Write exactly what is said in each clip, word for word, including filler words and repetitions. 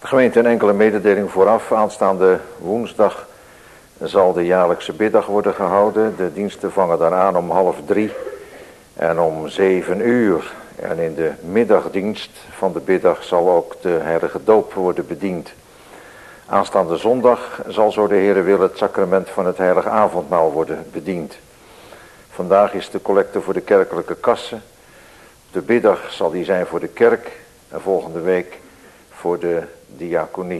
Gemeente, een enkele mededeling vooraf. Aanstaande woensdag zal de jaarlijkse biddag worden gehouden. De diensten vangen dan aan om half drie en om zeven uur. En in de middagdienst van de biddag zal ook de heilige doop worden bediend. Aanstaande zondag zal, zo de Heere wil, het sacrament van het heilige avondmaal worden bediend. Vandaag is de collecte voor de kerkelijke kassen. De biddag zal die zijn voor de kerk en volgende week voor de diaconie.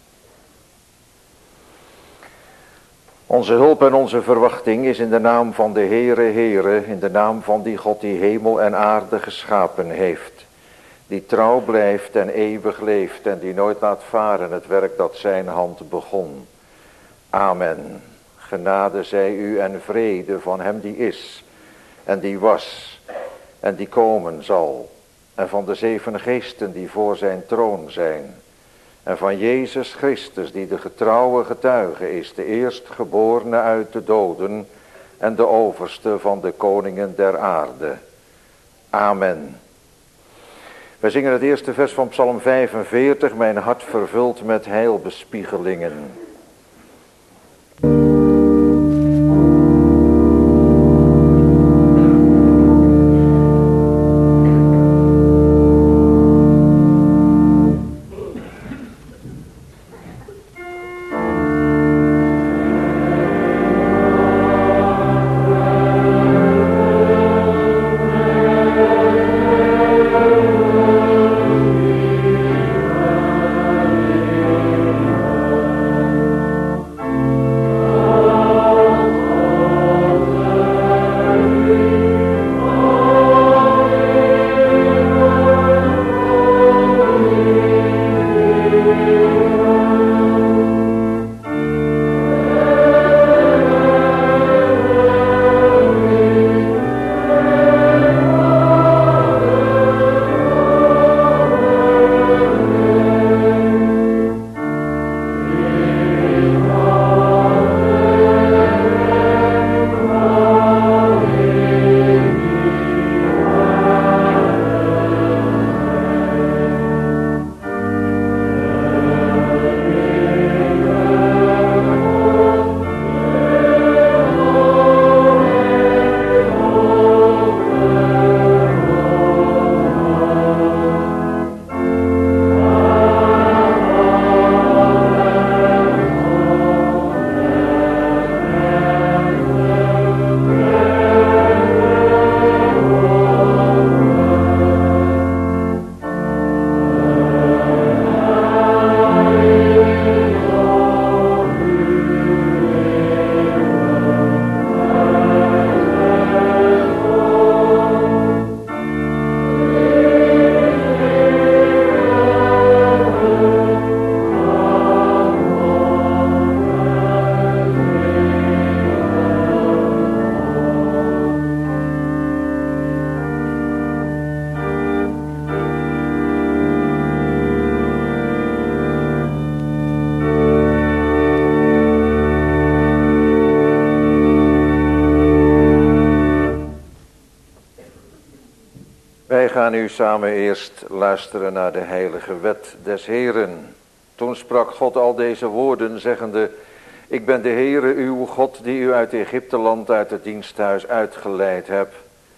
Onze hulp en onze verwachting is in de naam van de Heere, Heere, in de naam van die God die hemel en aarde geschapen heeft, die trouw blijft en eeuwig leeft en die nooit laat varen het werk dat zijn hand begon. Amen. Genade zij u en vrede van hem die is en die was en die komen zal, en van de zeven geesten die voor zijn troon zijn, en van Jezus Christus die de getrouwe getuige is, de eerstgeborene uit de doden en de overste van de koningen der aarde. Amen. Wij zingen het eerste vers van Psalm vijfenveertig, mijn hart vervuld met heilbespiegelingen. Wij gaan nu samen eerst luisteren naar de heilige wet des Heeren. Toen sprak God al deze woorden, zeggende: Ik ben de Heere uw God, die u uit Egypteland, uit het diensthuis uitgeleid heb.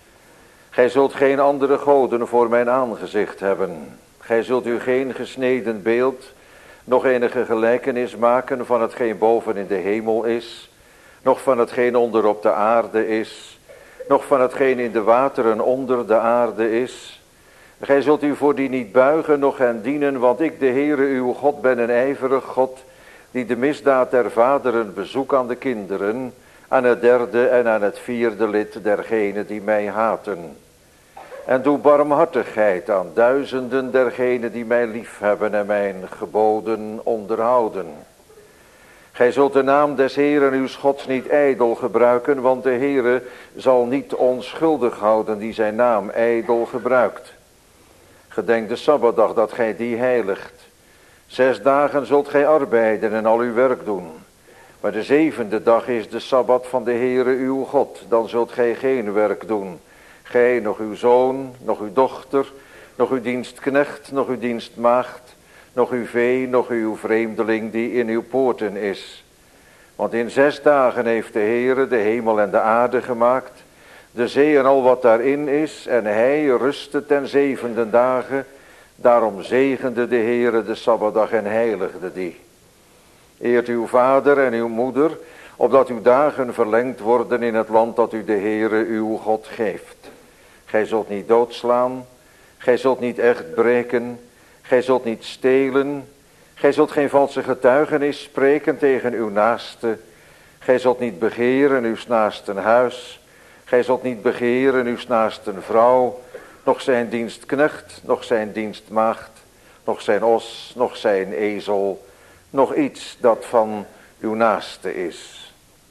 Gij zult geen andere goden voor mijn aangezicht hebben. Gij zult u geen gesneden beeld, nog enige gelijkenis maken van hetgeen boven in de hemel is, nog van hetgeen onder op de aarde is, nog van hetgeen in de wateren onder de aarde is. Gij zult u voor die niet buigen, noch hen dienen, want ik, de Heere uw God, ben een ijverig God, die de misdaad der vaderen bezoek aan de kinderen, aan het derde en aan het vierde lid dergenen die mij haten. En doe barmhartigheid aan duizenden dergenen die mij liefhebben en mijn geboden onderhouden. Gij zult de naam des Heeren uw Gods niet ijdel gebruiken, want de Heere zal niet onschuldig houden die zijn naam ijdel gebruikt. Gedenk de Sabbatdag dat gij die heiligt. Zes dagen zult gij arbeiden en al uw werk doen. Maar de zevende dag is de Sabbat van de Heere uw God. Dan zult gij geen werk doen. Gij, nog uw zoon, nog uw dochter, nog uw dienstknecht, nog uw dienstmaagd, nog uw vee, nog uw vreemdeling die in uw poorten is. Want in zes dagen heeft de Heere de hemel en de aarde gemaakt, de zee en al wat daarin is, en hij rustte ten zevende dagen. Daarom zegende de Heere de Sabbatdag en heiligde die. Eert uw vader en uw moeder, opdat uw dagen verlengd worden in het land dat u de Heere uw God geeft. Gij zult niet doodslaan, gij zult niet echt breken, gij zult niet stelen, gij zult geen valse getuigenis spreken tegen uw naaste, gij zult niet begeren uw naasten huis, gij zult niet begeren uw naasten vrouw, nog zijn dienstknecht, nog zijn dienstmaagd, nog zijn os, nog zijn ezel, nog iets dat van uw naaste is.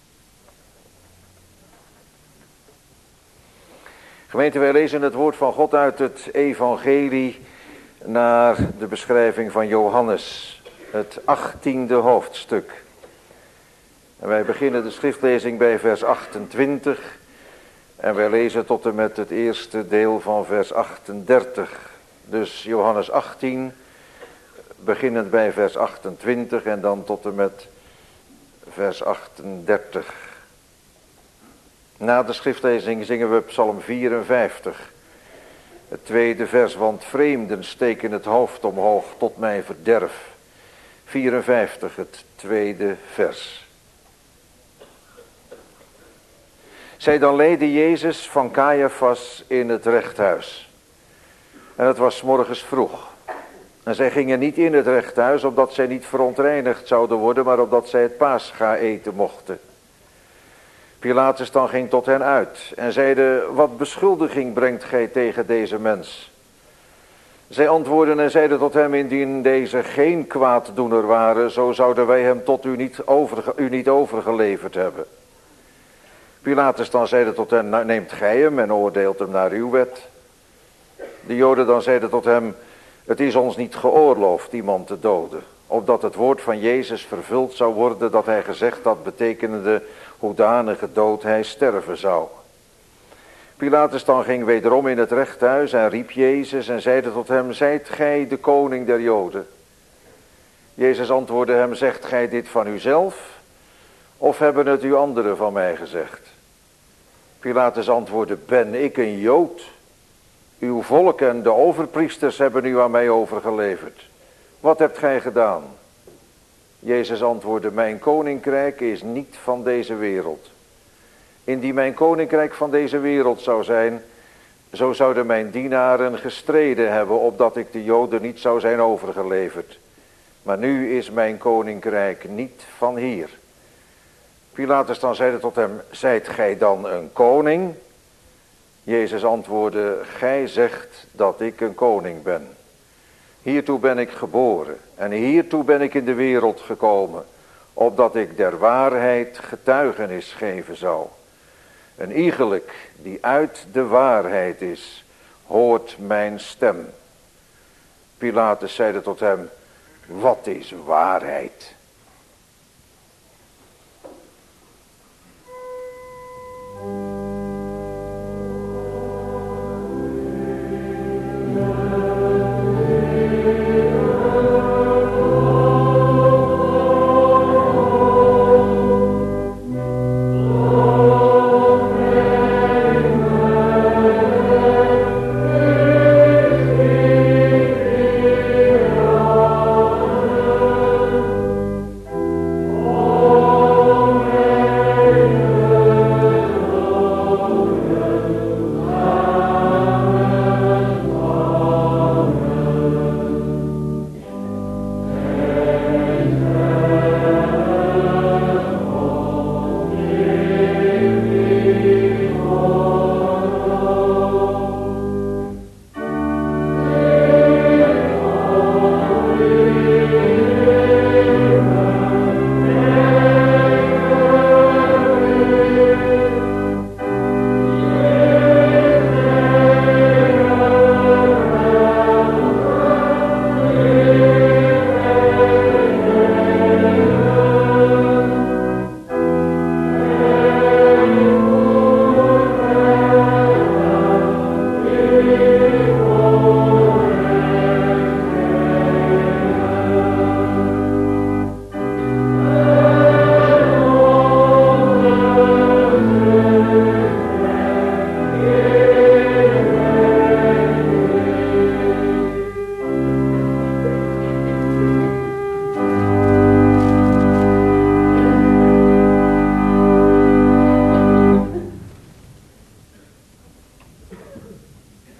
Gemeente, wij lezen het woord van God uit het evangelie naar de beschrijving van Johannes, het achttiende hoofdstuk. En wij beginnen de schriftlezing bij vers achtentwintig en wij lezen tot en met het eerste deel van vers achtendertig. Dus Johannes achttien, beginnend bij vers achtentwintig en dan tot en met vers achtendertig. Na de schriftlezing zingen we psalm vierenvijftig. Het tweede vers, want vreemden steken het hoofd omhoog tot mijn verderf. vierenvijftig, het tweede vers. Zij dan leidde Jezus van Caiaphas in het rechthuis. En het was 's morgens vroeg. En zij gingen niet in het rechthuis, opdat zij niet verontreinigd zouden worden, maar opdat zij het paascha eten mochten. Pilatus dan ging tot hen uit en zeide, wat beschuldiging brengt gij tegen deze mens? Zij antwoordden en zeiden tot hem, indien deze geen kwaaddoener waren, zo zouden wij hem tot u niet, overge, u niet overgeleverd hebben. Pilatus dan zeide tot hen, neemt gij hem en oordeelt hem naar uw wet. De Joden dan zeiden tot hem, het is ons niet geoorloofd iemand te doden, opdat het woord van Jezus vervuld zou worden dat hij gezegd had, betekende hoedanige dood hij sterven zou. Pilatus dan ging wederom in het rechthuis en riep Jezus en zeide tot hem, zijt gij de koning der Joden? Jezus antwoordde hem, zegt gij dit van uzelf, of hebben het u anderen van mij gezegd? Pilatus antwoordde, ben ik een Jood? Uw volk en de overpriesters hebben u aan mij overgeleverd. Wat hebt gij gedaan? Jezus antwoordde, mijn koninkrijk is niet van deze wereld. Indien mijn koninkrijk van deze wereld zou zijn, zo zouden mijn dienaren gestreden hebben, opdat ik de Joden niet zou zijn overgeleverd. Maar nu is mijn koninkrijk niet van hier. Pilatus dan zeide tot hem, zijt gij dan een koning? Jezus antwoordde, gij zegt dat ik een koning ben. Hiertoe ben ik geboren en hiertoe ben ik in de wereld gekomen, opdat ik der waarheid getuigenis geven zou. Een iegelijk die uit de waarheid is, hoort mijn stem. Pilatus zeide tot hem, wat is waarheid?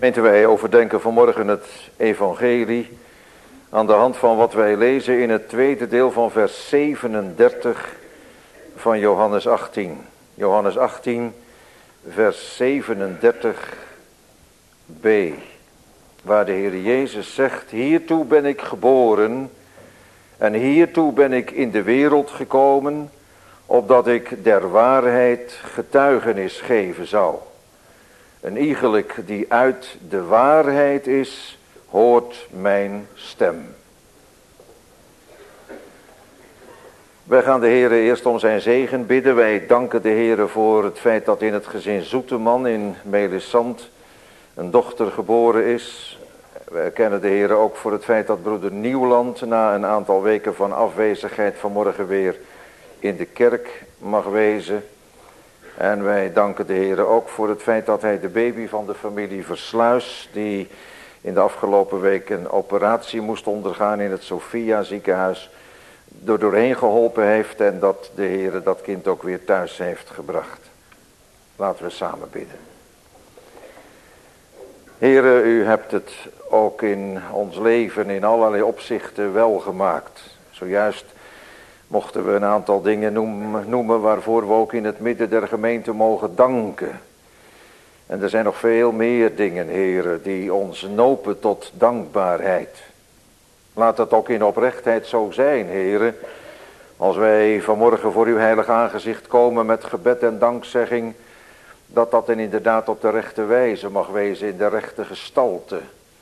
Gemeente, wij overdenken vanmorgen het evangelie aan de hand van wat wij lezen in het tweede deel van vers zevenendertig van Johannes achttien. Johannes achttien, vers zevenendertig b. Waar de Heer Jezus zegt: hiertoe ben ik geboren en hiertoe ben ik in de wereld gekomen, opdat ik der waarheid getuigenis geven zou. Een iegelijk die uit de waarheid is, hoort mijn stem. Wij gaan de Heer eerst om zijn zegen bidden. Wij danken de Heer voor het feit dat in het gezin Zoeteman in Melisand een dochter geboren is. Wij erkennen de Heer ook voor het feit dat broeder Nieuwland na een aantal weken van afwezigheid vanmorgen weer in de kerk mag wezen. En wij danken de Heer ook voor het feit dat hij de baby van de familie Versluis, die in de afgelopen week een operatie moest ondergaan in het Sophia ziekenhuis, er doorheen geholpen heeft en dat de Heer dat kind ook weer thuis heeft gebracht. Laten we samen bidden. Heere, u hebt het ook in ons leven in allerlei opzichten wel gemaakt. Zojuist mochten we een aantal dingen noemen, noemen waarvoor we ook in het midden der gemeente mogen danken. En er zijn nog veel meer dingen, Heere, die ons nopen tot dankbaarheid. Laat dat ook in oprechtheid zo zijn, Heere. Als wij vanmorgen voor uw heilig aangezicht komen met gebed en dankzegging, dat dat dan inderdaad op de rechte wijze mag wezen, in de rechte gestalte.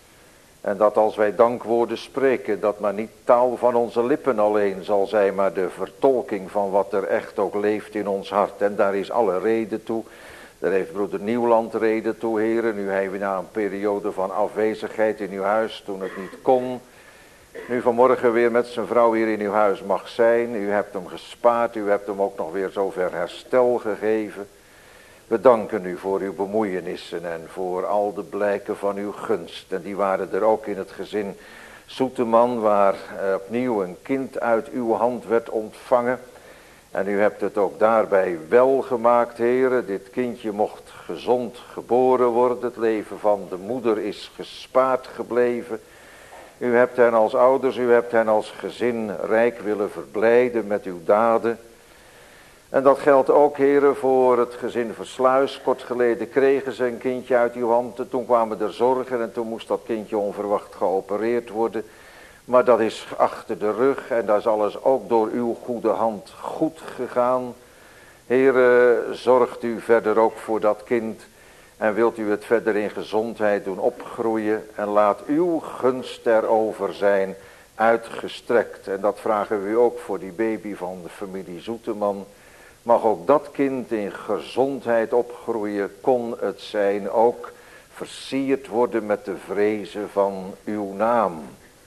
En dat als wij dankwoorden spreken, dat maar niet taal van onze lippen alleen zal zijn, maar de vertolking van wat er echt ook leeft in ons hart. En daar is alle reden toe. Daar heeft broeder Nieuwland reden toe, heren. Nu hij weer na een periode van afwezigheid in uw huis, toen het niet kon, nu vanmorgen weer met zijn vrouw hier in uw huis mag zijn. U hebt hem gespaard, u hebt hem ook nog weer zover herstel gegeven. We danken u voor uw bemoeienissen en voor al de blijken van uw gunst. En die waren er ook in het gezin Zoeteman, waar eh, opnieuw een kind uit uw hand werd ontvangen. En u hebt het ook daarbij wel gemaakt, heren. Dit kindje mocht gezond geboren worden. Het leven van de moeder is gespaard gebleven. U hebt hen als ouders, u hebt hen als gezin rijk willen verblijden met uw daden. En dat geldt ook, heren, voor het gezin Versluis. Kort geleden kregen ze een kindje uit uw hand. En toen kwamen er zorgen en toen moest dat kindje onverwacht geopereerd worden. Maar dat is achter de rug en dat is alles ook door uw goede hand goed gegaan. Heren, zorgt u verder ook voor dat kind. En wilt u het verder in gezondheid doen opgroeien. En laat uw gunst erover zijn uitgestrekt. En dat vragen we u ook voor die baby van de familie Zoeteman. Mag ook dat kind in gezondheid opgroeien, kon het zijn ook versierd worden met de vrezen van uw naam.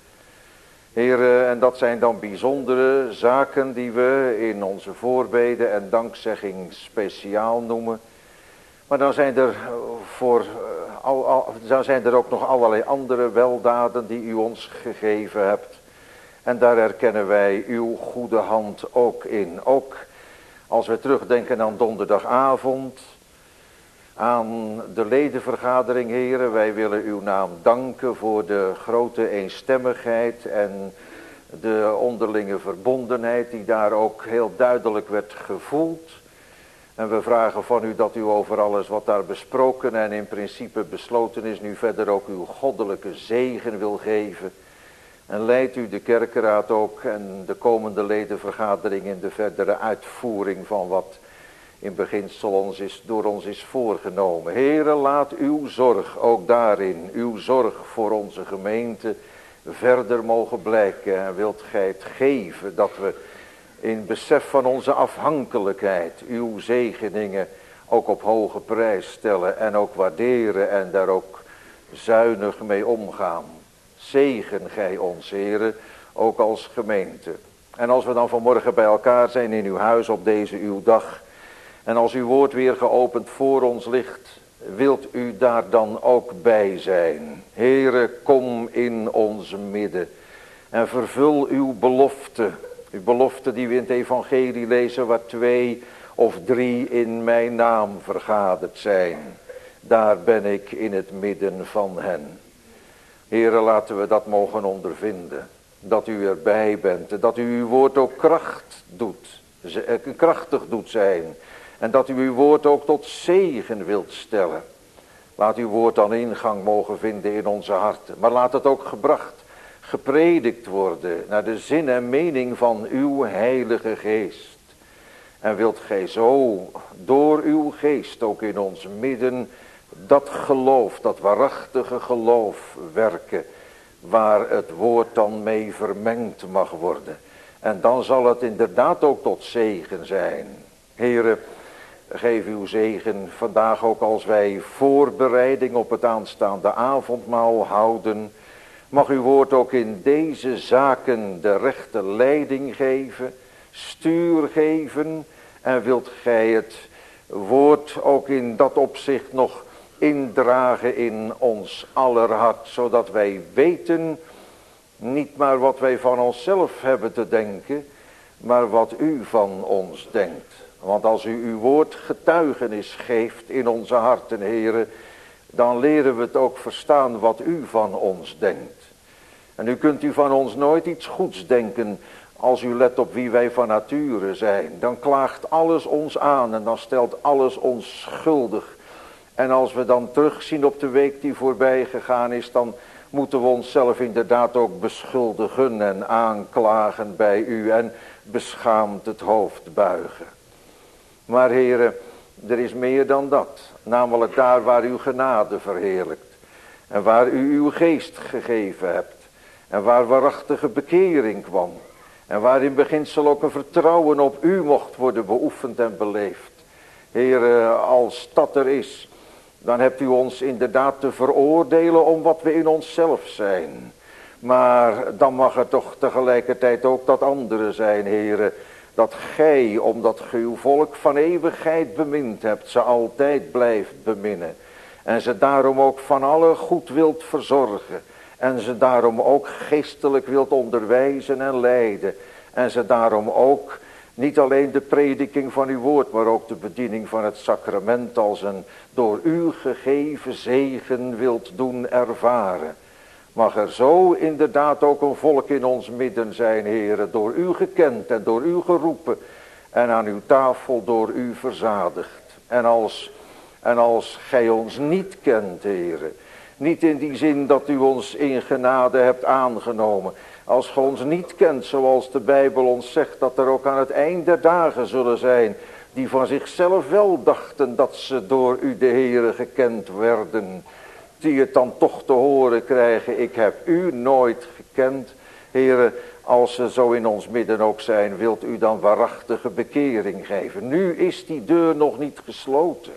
Heren, en dat zijn dan bijzondere zaken die we in onze voorbeden en dankzegging speciaal noemen. Maar dan zijn er, voor, al, al, dan zijn er ook nog allerlei andere weldaden die u ons gegeven hebt. En daar herkennen wij uw goede hand ook in. Ook als we terugdenken aan donderdagavond, aan de ledenvergadering, heren. Wij willen uw naam danken voor de grote eenstemmigheid en de onderlinge verbondenheid die daar ook heel duidelijk werd gevoeld. En we vragen van u dat u over alles wat daar besproken en in principe besloten is, nu verder ook uw goddelijke zegen wil geven. En leidt u de kerkenraad ook en de komende ledenvergadering in de verdere uitvoering van wat in beginsel ons is, door ons is voorgenomen. Heere, laat uw zorg ook daarin, uw zorg voor onze gemeente verder mogen blijken. En wilt gij het geven dat we in besef van onze afhankelijkheid uw zegeningen ook op hoge prijs stellen en ook waarderen en daar ook zuinig mee omgaan. Zegen gij ons, Heere, ook als gemeente. En als we dan vanmorgen bij elkaar zijn in uw huis op deze uw dag, en als uw woord weer geopend voor ons ligt, wilt u daar dan ook bij zijn. Heere, kom in ons midden en vervul uw belofte. Uw belofte die we in het evangelie lezen, waar twee of drie in mijn naam vergaderd zijn. daar ben ik in het midden van hen. Heere, laten we dat mogen ondervinden. Dat u erbij bent. Dat u uw woord ook kracht doet. Krachtig doet zijn. En dat u uw woord ook tot zegen wilt stellen. Laat uw woord dan ingang mogen vinden in onze harten. Maar laat het ook gebracht, gepredikt worden naar de zin en mening van uw heilige geest. En wilt gij zo door uw geest ook in ons midden dat geloof, dat waarachtige geloof werken. Waar het woord dan mee vermengd mag worden. En dan zal het inderdaad ook tot zegen zijn. Heere, geef uw zegen vandaag ook als wij voorbereiding op het aanstaande avondmaal houden. Mag uw woord ook in deze zaken de rechte leiding geven, stuur geven. En wilt gij het woord ook in dat opzicht nog indragen in ons aller hart. Zodat wij weten niet maar wat wij van onszelf hebben te denken, maar wat u van ons denkt. Want als u uw woord getuigenis geeft in onze harten, Heere, dan leren we het ook verstaan wat u van ons denkt. En nu kunt u van ons nooit iets goeds denken als u let op wie wij van nature zijn. Dan klaagt alles ons aan en dan stelt alles ons schuldig. En als we dan terugzien op de week die voorbij gegaan is, dan moeten we onszelf inderdaad ook beschuldigen en aanklagen bij u en beschaamd het hoofd buigen. Maar Heere, er is meer dan dat. Namelijk daar waar uw genade verheerlijkt. En waar u uw geest gegeven hebt. En waar waarachtige bekering kwam. En waar in beginsel ook een vertrouwen op u mocht worden beoefend en beleefd. Heere, als dat er is, dan hebt u ons inderdaad te veroordelen om wat we in onszelf zijn. Maar dan mag er toch tegelijkertijd ook dat andere zijn, Heere. Dat gij, omdat gij uw volk van eeuwigheid bemind hebt, ze altijd blijft beminnen. En ze daarom ook van alle goed wilt verzorgen. En ze daarom ook geestelijk wilt onderwijzen en leiden. En ze daarom ook niet alleen de prediking van uw woord, maar ook de bediening van het sacrament als een door u gegeven zegen wilt doen ervaren. Mag er zo inderdaad ook een volk in ons midden zijn, Heere, door u gekend en door u geroepen en aan uw tafel door u verzadigd. En als, en als gij ons niet kent, Heere, niet in die zin dat u ons in genade hebt aangenomen. Als ge ons niet kent zoals de Bijbel ons zegt dat er ook aan het eind der dagen zullen zijn die van zichzelf wel dachten dat ze door u de Heere gekend werden. Die het dan toch te horen krijgen, ik heb u nooit gekend. Heere, als ze zo in ons midden ook zijn, wilt u dan waarachtige bekering geven. Nu is die deur nog niet gesloten.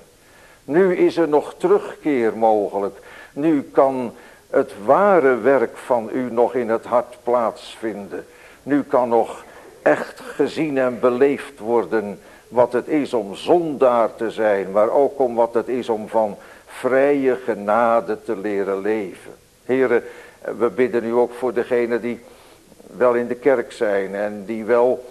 Nu is er nog terugkeer mogelijk. Nu kan het ware werk van u nog in het hart plaatsvinden. Nu kan nog echt gezien en beleefd worden wat het is om zondaar te zijn, maar ook om wat het is om van vrije genade te leren leven. Heren, we bidden u ook voor degenen die wel in de kerk zijn en die wel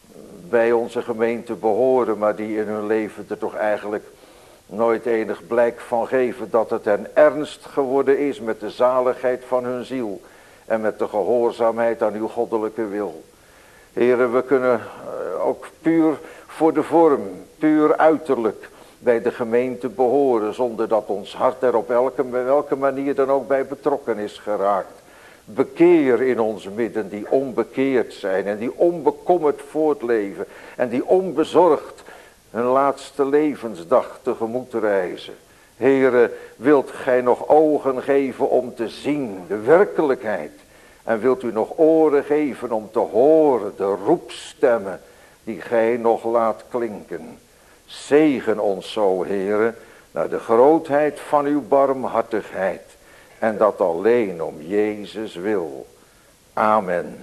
bij onze gemeente behoren, maar die in hun leven er toch eigenlijk nooit enig blijk van geven dat het hen ernst geworden is met de zaligheid van hun ziel en met de gehoorzaamheid aan uw goddelijke wil. Heren, we kunnen ook puur voor de vorm, puur uiterlijk bij de gemeente behoren, zonder dat ons hart er op elke, welke manier dan ook bij betrokken is geraakt. Bekeer in ons midden die onbekeerd zijn en die onbekommerd voortleven en die onbezorgd hun laatste levensdag tegemoet reizen. Heere, wilt gij nog ogen geven om te zien de werkelijkheid en wilt u nog oren geven om te horen de roepstemmen die gij nog laat klinken. Zegen ons zo, Heere, naar de grootheid van uw barmhartigheid. En dat alleen om Jezus wil. Amen.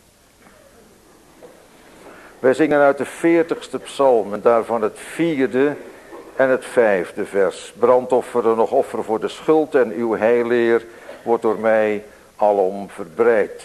Wij zingen uit de veertigste psalm en daarvan het vierde en het vijfde vers. Brandofferen nog offer voor de schuld en uw heileer wordt door mij alom verbreid.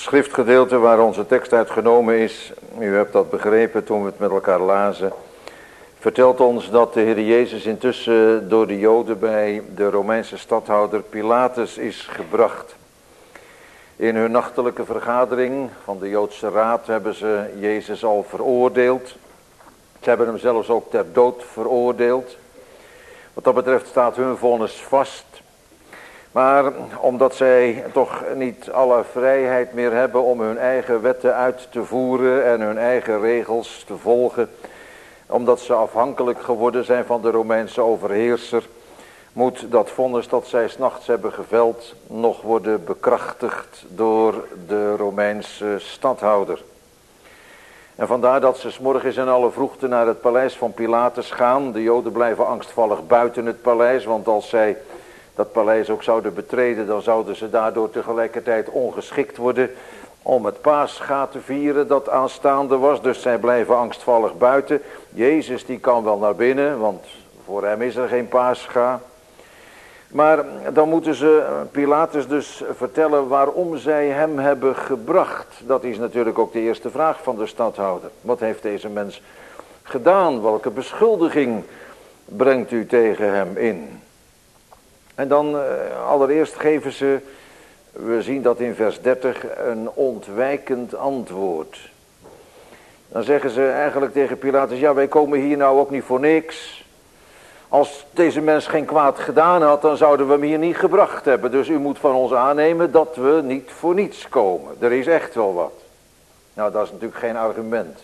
schriftgedeelte waar onze tekst uit genomen is, u hebt dat begrepen toen we het met elkaar lazen, vertelt ons dat de Heer Jezus intussen door de Joden bij de Romeinse stadhouder Pilatus is gebracht. In hun nachtelijke vergadering van de Joodse raad hebben ze Jezus al veroordeeld. Ze hebben hem zelfs ook ter dood veroordeeld. Wat dat betreft staat hun vonnis vast. Maar omdat zij toch niet alle vrijheid meer hebben om hun eigen wetten uit te voeren en hun eigen regels te volgen, omdat ze afhankelijk geworden zijn van de Romeinse overheerser, moet dat vonnis dat zij 's nachts hebben geveld nog worden bekrachtigd door de Romeinse stadhouder. En vandaar dat ze 's morgens in alle vroegte naar het paleis van Pilatus gaan. De Joden blijven angstvallig buiten het paleis, want als zij dat paleis ook zouden betreden, dan zouden ze daardoor tegelijkertijd ongeschikt worden om het Pascha te vieren dat aanstaande was. Dus zij blijven angstvallig buiten. Jezus die kan wel naar binnen, want voor hem is er geen Pascha. Maar dan moeten ze Pilatus dus vertellen waarom zij hem hebben gebracht. Dat is natuurlijk ook de eerste vraag van de stadhouder. Wat heeft deze mens gedaan? Welke beschuldiging brengt u tegen hem in? En dan uh, allereerst geven ze, we zien dat in vers dertig, een ontwijkend antwoord. Dan zeggen ze eigenlijk tegen Pilatus, ja, wij komen hier nou ook niet voor niks. Als deze mens geen kwaad gedaan had, dan zouden we hem hier niet gebracht hebben. Dus u moet van ons aannemen dat we niet voor niets komen. Er is echt wel wat. Nou, dat is natuurlijk geen argument.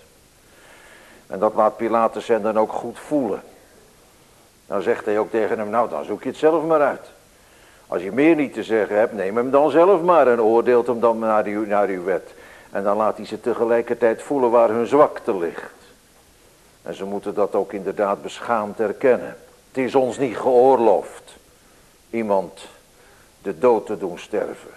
En dat laat Pilatus hen dan ook goed voelen. Dan zegt hij ook tegen hem, nou dan zoek je het zelf maar uit. Als je meer niet te zeggen hebt, neem hem dan zelf maar en oordeelt hem dan naar uw, naar uw wet. En dan laat hij ze tegelijkertijd voelen waar hun zwakte ligt. En ze moeten dat ook inderdaad beschaamd erkennen. Het is ons niet geoorloofd iemand de dood te doen sterven.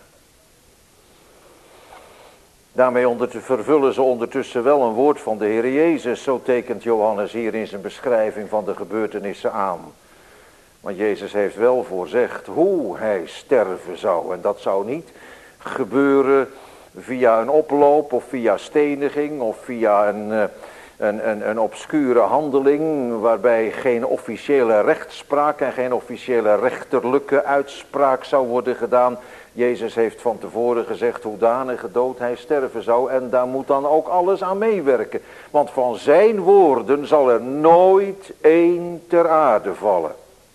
Daarmee onder te vervullen ze ondertussen wel een woord van de Heer Jezus. Zo tekent Johannes hier in zijn beschrijving van de gebeurtenissen aan. Want Jezus heeft wel voorzegd hoe hij sterven zou. En dat zou niet gebeuren via een oploop of via steniging of via een, een, een, een obscure handeling, waarbij geen officiële rechtspraak en geen officiële rechterlijke uitspraak zou worden gedaan. Jezus heeft van tevoren gezegd hoedanige dood hij sterven zou, en daar moet dan ook alles aan meewerken. Want van zijn woorden zal er nooit één ter aarde vallen.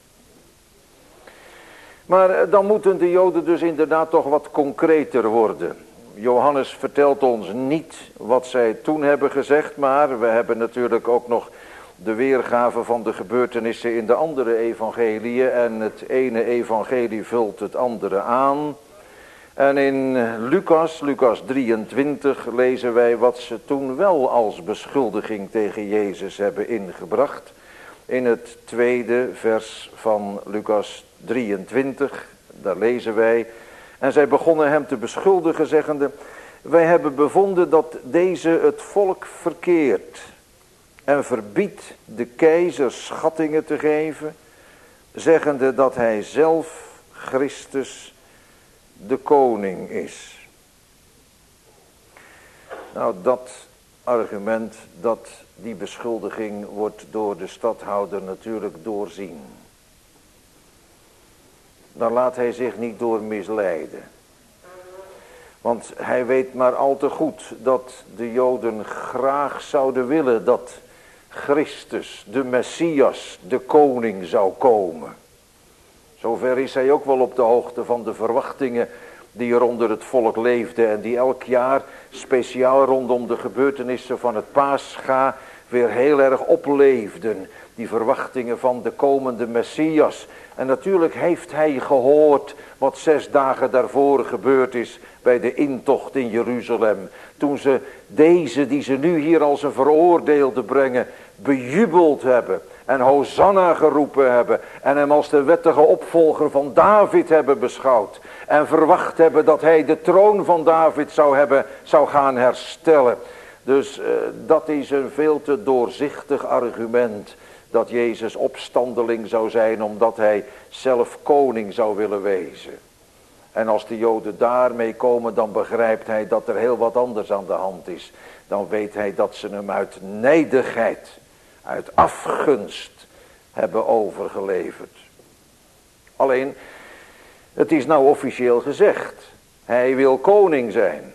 Maar dan moeten de Joden dus inderdaad toch wat concreter worden. Johannes vertelt ons niet wat zij toen hebben gezegd, maar we hebben natuurlijk ook nog de weergave van de gebeurtenissen in de andere evangeliën. En het ene evangelie vult het andere aan. En in Lucas, Lucas drieëntwintig, lezen wij wat ze toen wel als beschuldiging tegen Jezus hebben ingebracht. In het tweede vers van Lucas drieëntwintig, daar lezen wij: en zij begonnen hem te beschuldigen, zeggende: wij hebben bevonden dat deze het volk verkeert en verbiedt de keizer schattingen te geven, zeggende dat hij zelf Christus de koning is. Nou, dat argument, dat die beschuldiging wordt door de stadhouder natuurlijk doorzien. Dan laat hij zich niet door misleiden. Want hij weet maar al te goed dat de Joden graag zouden willen dat Christus, de Messias, de koning zou komen. Zover is hij ook wel op de hoogte van de verwachtingen die er onder het volk leefden en die elk jaar speciaal rondom de gebeurtenissen van het Pascha weer heel erg opleefden. Die verwachtingen van de komende Messias. En natuurlijk heeft hij gehoord wat zes dagen daarvoor gebeurd is bij de intocht in Jeruzalem. Toen ze deze, die ze nu hier als een veroordeelde brengen, bejubeld hebben. En Hosanna geroepen hebben. En hem als de wettige opvolger van David hebben beschouwd. En verwacht hebben dat hij de troon van David zou, hebben, zou gaan herstellen. Dus uh, dat is een veel te doorzichtig argument. Dat Jezus opstandeling zou zijn omdat hij zelf koning zou willen wezen. En als de Joden daarmee komen, dan begrijpt hij dat er heel wat anders aan de hand is. Dan weet hij dat ze hem uit nijdigheid, uit afgunst hebben overgeleverd. Alleen, het is nou officieel gezegd. Hij wil koning zijn.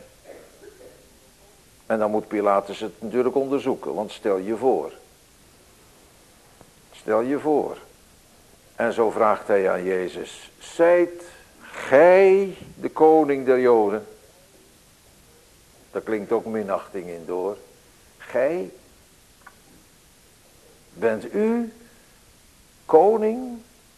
En dan moet Pilatus het natuurlijk onderzoeken, want stel je voor. Stel je voor. En zo vraagt hij aan Jezus, zijt gij de koning der Joden? Daar klinkt ook minachting in door. Gij, bent u koning?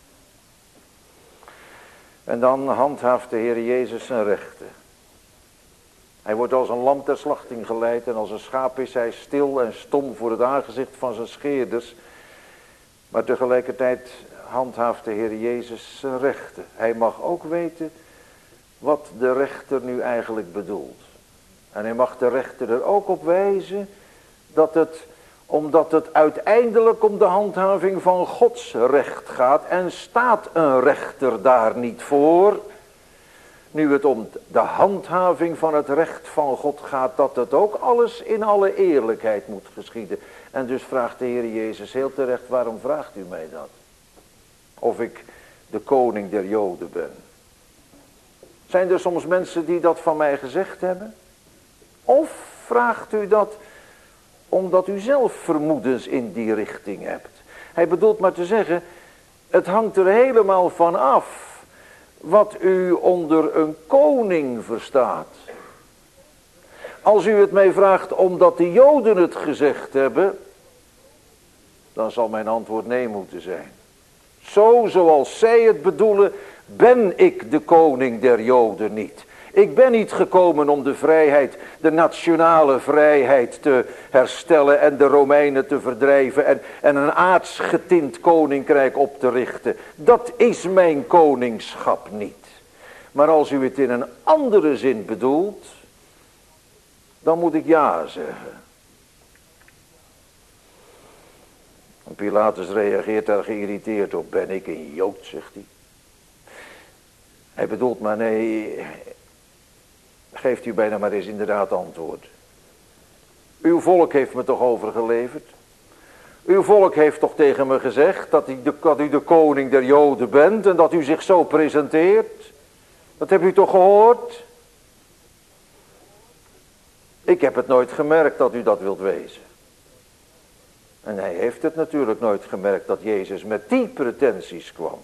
En dan handhaaft de Heer Jezus zijn rechten. Hij wordt als een lam ter slachting geleid en als een schaap is hij stil en stom voor het aangezicht van zijn scheerders. Maar tegelijkertijd handhaaft de Heer Jezus zijn rechten. Hij mag ook weten wat de rechter nu eigenlijk bedoelt. En hij mag de rechter er ook op wijzen dat het, omdat het uiteindelijk om de handhaving van Gods recht gaat, en staat een rechter daar niet voor, nu het om de handhaving van het recht van God gaat, dat het ook alles in alle eerlijkheid moet geschieden. En dus vraagt de Heer Jezus heel terecht, waarom vraagt u mij dat? Of ik de koning der Joden ben. Zijn er soms mensen die dat van mij gezegd hebben? Of vraagt u dat omdat u zelf vermoedens in die richting hebt? Hij bedoelt maar te zeggen, het hangt er helemaal van af wat u onder een koning verstaat. Als u het mij vraagt omdat de Joden het gezegd hebben, dan zal mijn antwoord nee moeten zijn. Zo zoals zij het bedoelen, ben ik de koning der Joden niet. Ik ben niet gekomen om de vrijheid, de nationale vrijheid te herstellen en de Romeinen te verdrijven en, en een aardsgetint koninkrijk op te richten. Dat is mijn koningschap niet. Maar als u het in een andere zin bedoelt, dan moet ik ja zeggen. En Pilatus reageert daar geïrriteerd op. Ben ik een Jood, zegt hij. Hij bedoelt maar nee, geeft u bijna maar eens inderdaad antwoord. Uw volk heeft me toch overgeleverd? Uw volk heeft toch tegen me gezegd dat u, de, dat u de koning der Joden bent en dat u zich zo presenteert? Dat hebt u toch gehoord? Ik heb het nooit gemerkt dat u dat wilt wezen. En hij heeft het natuurlijk nooit gemerkt dat Jezus met die pretenties kwam.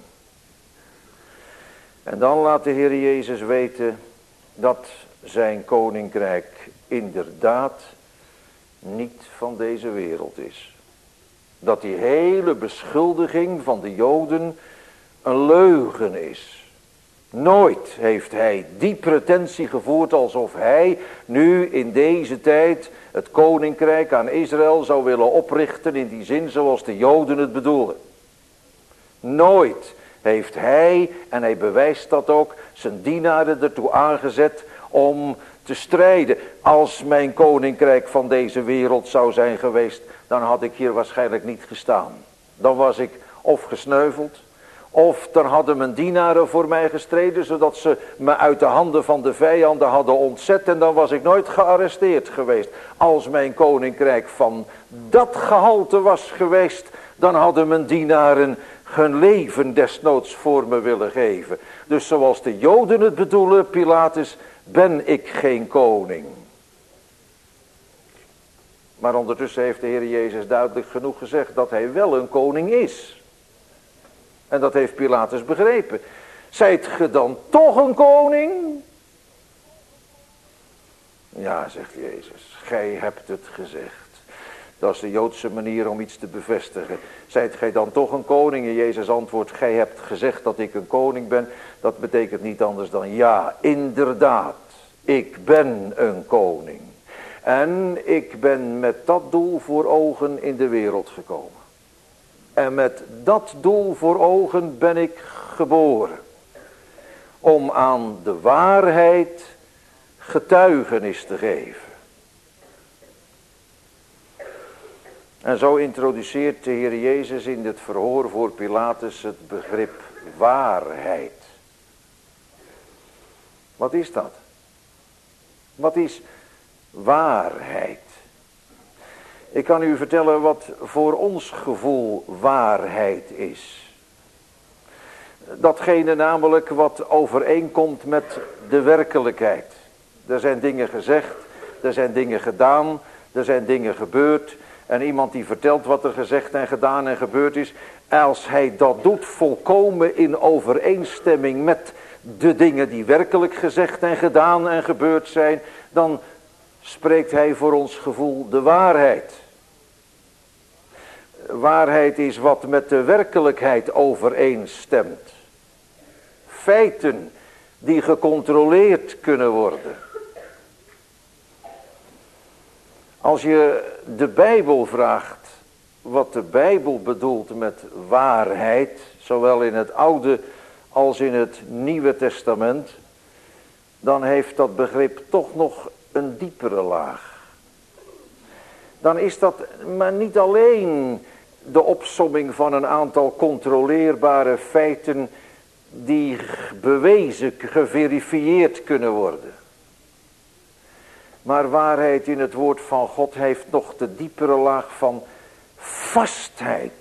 En dan laat de Heer Jezus weten dat zijn koninkrijk inderdaad niet van deze wereld is. Dat die hele beschuldiging van de Joden een leugen is. Nooit heeft hij die pretentie gevoerd alsof hij nu in deze tijd het koninkrijk aan Israël zou willen oprichten in die zin zoals de Joden het bedoelden. Nooit heeft hij, en hij bewijst dat ook, zijn dienaren ertoe aangezet om te strijden. Als mijn koninkrijk van deze wereld zou zijn geweest, dan had ik hier waarschijnlijk niet gestaan. Dan was ik of gesneuveld, of er hadden mijn dienaren voor mij gestreden, zodat ze me uit de handen van de vijanden hadden ontzet, en dan was ik nooit gearresteerd geweest. Als mijn koninkrijk van dat gehalte was geweest, dan hadden mijn dienaren hun leven desnoods voor me willen geven. Dus zoals de Joden het bedoelen, Pilatus, ben ik geen koning. Maar ondertussen heeft de Heer Jezus duidelijk genoeg gezegd dat hij wel een koning is. En dat heeft Pilatus begrepen. Zijt ge dan toch een koning? Ja, zegt Jezus, gij hebt het gezegd. Dat is de Joodse manier om iets te bevestigen. Zijt gij dan toch een koning? En Jezus antwoordt, gij hebt gezegd dat ik een koning ben. Dat betekent niet anders dan ja, inderdaad, ik ben een koning. En ik ben met dat doel voor ogen in de wereld gekomen. En met dat doel voor ogen ben ik geboren. Om aan de waarheid getuigenis te geven. En zo introduceert de Heer Jezus in dit verhoor voor Pilatus het begrip waarheid. Wat is dat? Wat is waarheid? Ik kan u vertellen wat voor ons gevoel waarheid is. Datgene namelijk wat overeenkomt met de werkelijkheid. Er zijn dingen gezegd, er zijn dingen gedaan, er zijn dingen gebeurd. En iemand die vertelt wat er gezegd en gedaan en gebeurd is. Als hij dat doet volkomen in overeenstemming met de dingen die werkelijk gezegd en gedaan en gebeurd zijn. Dan spreekt hij voor ons gevoel de waarheid. Waarheid is wat met de werkelijkheid overeenstemt. Feiten die gecontroleerd kunnen worden. Als je de Bijbel vraagt wat de Bijbel bedoelt met waarheid, zowel in het Oude als in het Nieuwe Testament, dan heeft dat begrip toch nog een diepere laag. Dan is dat maar niet alleen de opsomming van een aantal controleerbare feiten die bewezen, geverifieerd kunnen worden. Maar waarheid in het woord van God heeft nog de diepere laag van vastheid,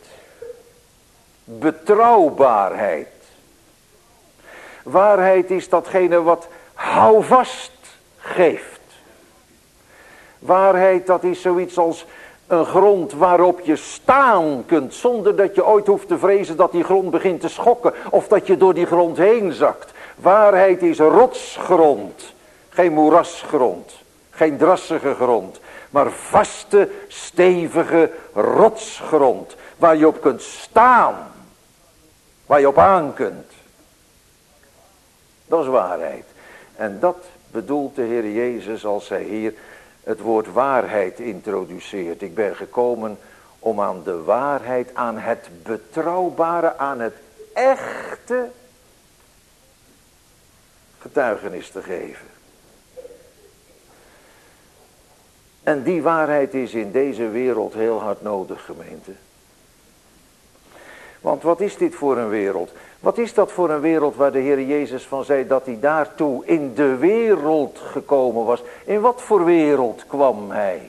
betrouwbaarheid. Waarheid is datgene wat houvast geeft. Waarheid, dat is zoiets als een grond waarop je staan kunt, zonder dat je ooit hoeft te vrezen dat die grond begint te schokken of dat je door die grond heen zakt. Waarheid is rotsgrond, geen moerasgrond, geen drassige grond, maar vaste, stevige rotsgrond waar je op kunt staan, waar je op aan kunt. Dat is waarheid. En dat bedoelt de Heer Jezus als hij hier het woord waarheid introduceert. Ik ben gekomen om aan de waarheid, aan het betrouwbare, aan het echte getuigenis te geven. En die waarheid is in deze wereld heel hard nodig, gemeente. Want wat is dit voor een wereld? Wat is dat voor een wereld waar de Heer Jezus van zei dat hij daartoe in de wereld gekomen was? In wat voor wereld kwam hij?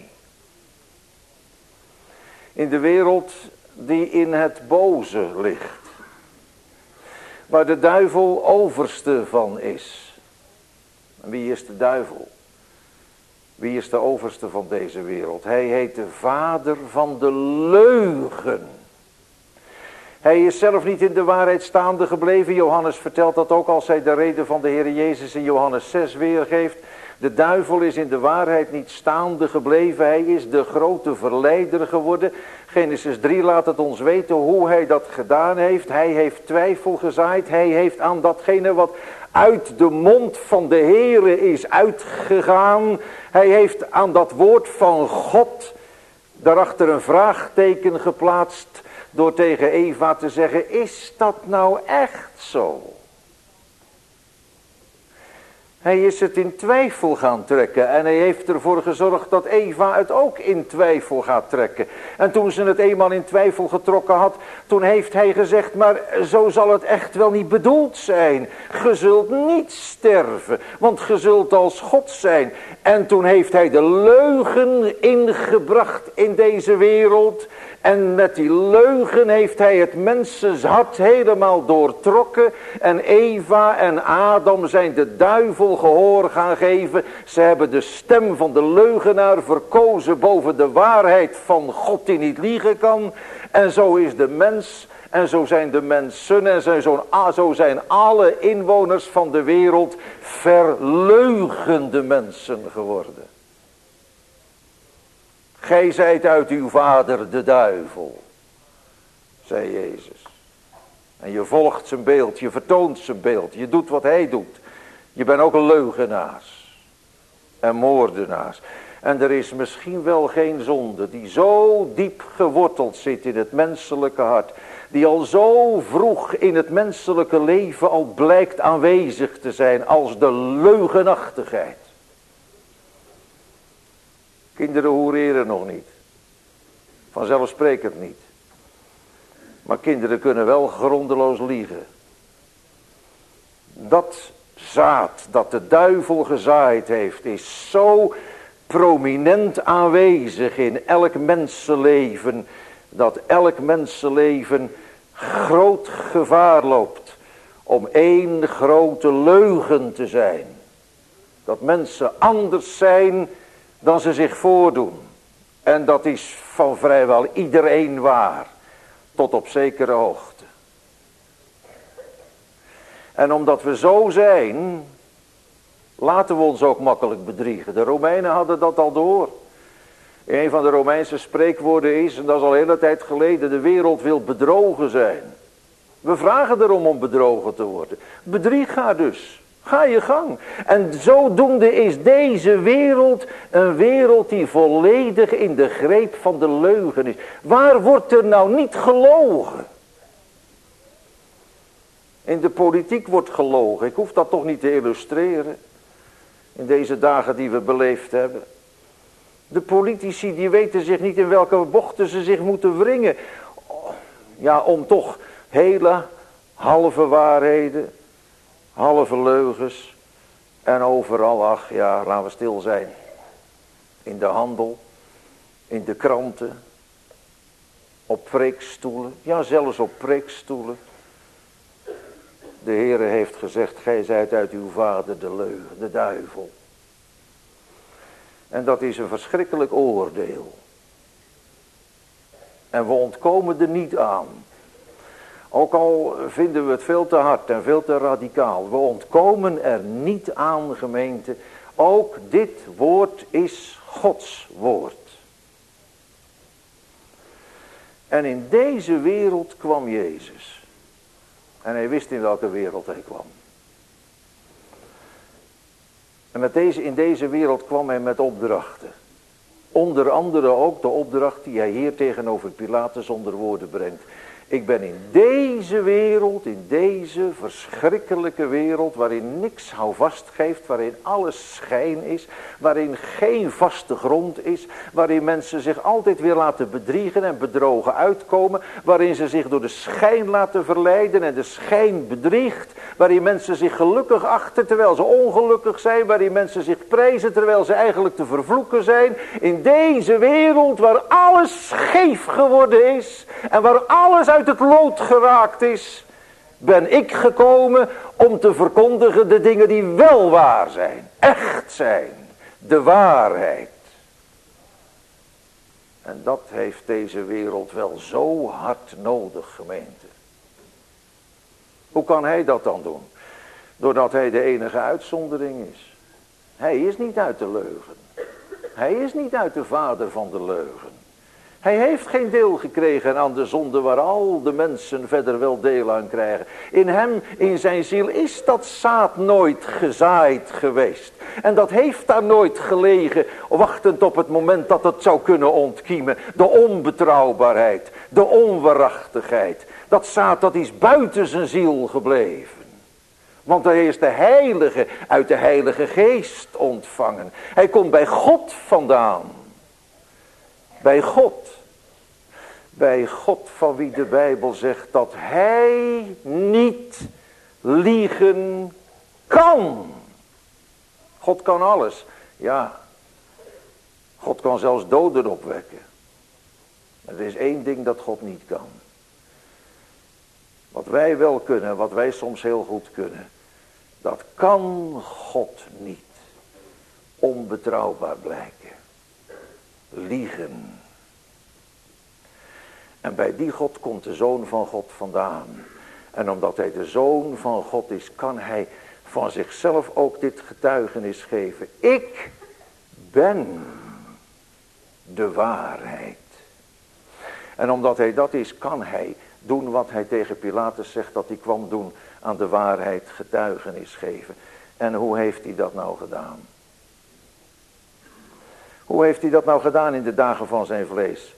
In de wereld die in het boze ligt. Waar de duivel overste van is. En wie is de duivel? Wie is de overste van deze wereld? Hij heet de vader van de leugen. Hij is zelf niet in de waarheid staande gebleven. Johannes vertelt dat ook als hij de reden van de Heer Jezus in Johannes zes weergeeft. De duivel is in de waarheid niet staande gebleven. Hij is de grote verleider geworden. Genesis drie laat het ons weten hoe hij dat gedaan heeft. Hij heeft twijfel gezaaid. Hij heeft aan datgene wat uit de mond van de Heere is uitgegaan. Hij heeft aan dat woord van God daarachter een vraagteken geplaatst. Door tegen Eva te zeggen, is dat nou echt zo? Hij is het in twijfel gaan trekken en hij heeft ervoor gezorgd dat Eva het ook in twijfel gaat trekken. En toen ze het eenmaal in twijfel getrokken had, toen heeft hij gezegd, maar zo zal het echt wel niet bedoeld zijn. Ge zult niet sterven, want ge zult als God zijn. En toen heeft hij de leugen ingebracht in deze wereld. En met die leugen heeft hij het mensenshart helemaal doortrokken. En Eva en Adam zijn de duivel gehoor gaan geven. Ze hebben de stem van de leugenaar verkozen boven de waarheid van God die niet liegen kan. En zo is de mens, en zo zijn de mensen, en zo, zo zijn alle inwoners van de wereld verleugende mensen geworden. Gij zijt uit uw vader de duivel, zei Jezus. En je volgt zijn beeld, je vertoont zijn beeld, je doet wat hij doet. Je bent ook leugenaars en moordenaars. En er is misschien wel geen zonde die zo diep geworteld zit in het menselijke hart. Die al zo vroeg in het menselijke leven al blijkt aanwezig te zijn als de leugenachtigheid. Kinderen hoereren nog niet. Vanzelfsprekend niet. Maar kinderen kunnen wel grondeloos liegen. Dat zaad dat de duivel gezaaid heeft, is zo prominent aanwezig in elk mensenleven, dat elk mensenleven groot gevaar loopt om één grote leugen te zijn. Dat mensen anders zijn dan ze zich voordoen. En dat is van vrijwel iedereen waar, tot op zekere hoogte. En omdat we zo zijn, laten we ons ook makkelijk bedriegen. De Romeinen hadden dat al door. Een van de Romeinse spreekwoorden is, en dat is al een hele tijd geleden, de wereld wil bedrogen zijn. We vragen erom om bedrogen te worden. Bedrieg haar dus. Ga je gang. En zodoende is deze wereld een wereld die volledig in de greep van de leugen is. Waar wordt er nou niet gelogen? In de politiek wordt gelogen. Ik hoef dat toch niet te illustreren. In deze dagen die we beleefd hebben. De politici die weten zich niet in welke bochten ze zich moeten wringen. Ja, om toch hele halve waarheden, halve leugens. En overal, ach ja, laten we stil zijn. In de handel, in de kranten, op preekstoelen. Ja, zelfs op preekstoelen. De Heere heeft gezegd, gij zijt uit uw vader de leugen, de duivel. En dat is een verschrikkelijk oordeel. En we ontkomen er niet aan. Ook al vinden we het veel te hard en veel te radicaal. We ontkomen er niet aan, gemeente. Ook dit woord is Gods woord. En in deze wereld kwam Jezus. En hij wist in welke wereld hij kwam. En met deze, in deze wereld kwam hij met opdrachten. Onder andere ook de opdracht die hij hier tegenover Pilatus onder woorden brengt. Ik ben in deze wereld, in deze verschrikkelijke wereld, waarin niks houvast geeft, waarin alles schijn is, waarin geen vaste grond is, waarin mensen zich altijd weer laten bedriegen en bedrogen uitkomen, waarin ze zich door de schijn laten verleiden en de schijn bedriegt, waarin mensen zich gelukkig achten terwijl ze ongelukkig zijn, waarin mensen zich prijzen terwijl ze eigenlijk te vervloeken zijn. In deze wereld waar alles scheef geworden is en waar alles uit het lood geraakt is, ben ik gekomen om te verkondigen de dingen die wel waar zijn, echt zijn, de waarheid. En dat heeft deze wereld wel zo hard nodig, gemeente. Hoe kan hij dat dan doen? Doordat hij de enige uitzondering is. Hij is niet uit de leugen. Hij is niet uit de vader van de leugen. Hij heeft geen deel gekregen aan de zonde waar al de mensen verder wel deel aan krijgen. In hem, in zijn ziel, is dat zaad nooit gezaaid geweest. En dat heeft daar nooit gelegen, wachtend op het moment dat het zou kunnen ontkiemen. De onbetrouwbaarheid, de onwaarachtigheid. Dat zaad dat is buiten zijn ziel gebleven. Want hij is de heilige uit de heilige geest ontvangen. Hij komt bij God vandaan. Bij God. Bij God van wie de Bijbel zegt dat hij niet liegen kan. God kan alles. Ja. God kan zelfs doden opwekken. Er is één ding dat God niet kan. Wat wij wel kunnen, wat wij soms heel goed kunnen. Dat kan God niet. Onbetrouwbaar blijken. Liegen. En bij die God komt de Zoon van God vandaan. En omdat hij de Zoon van God is, kan hij van zichzelf ook dit getuigenis geven. Ik ben de waarheid. En omdat hij dat is, kan hij doen wat hij tegen Pilatus zegt dat hij kwam doen. Aan de waarheid getuigenis geven. En hoe heeft hij dat nou gedaan? Hoe heeft hij dat nou gedaan in de dagen van zijn vlees?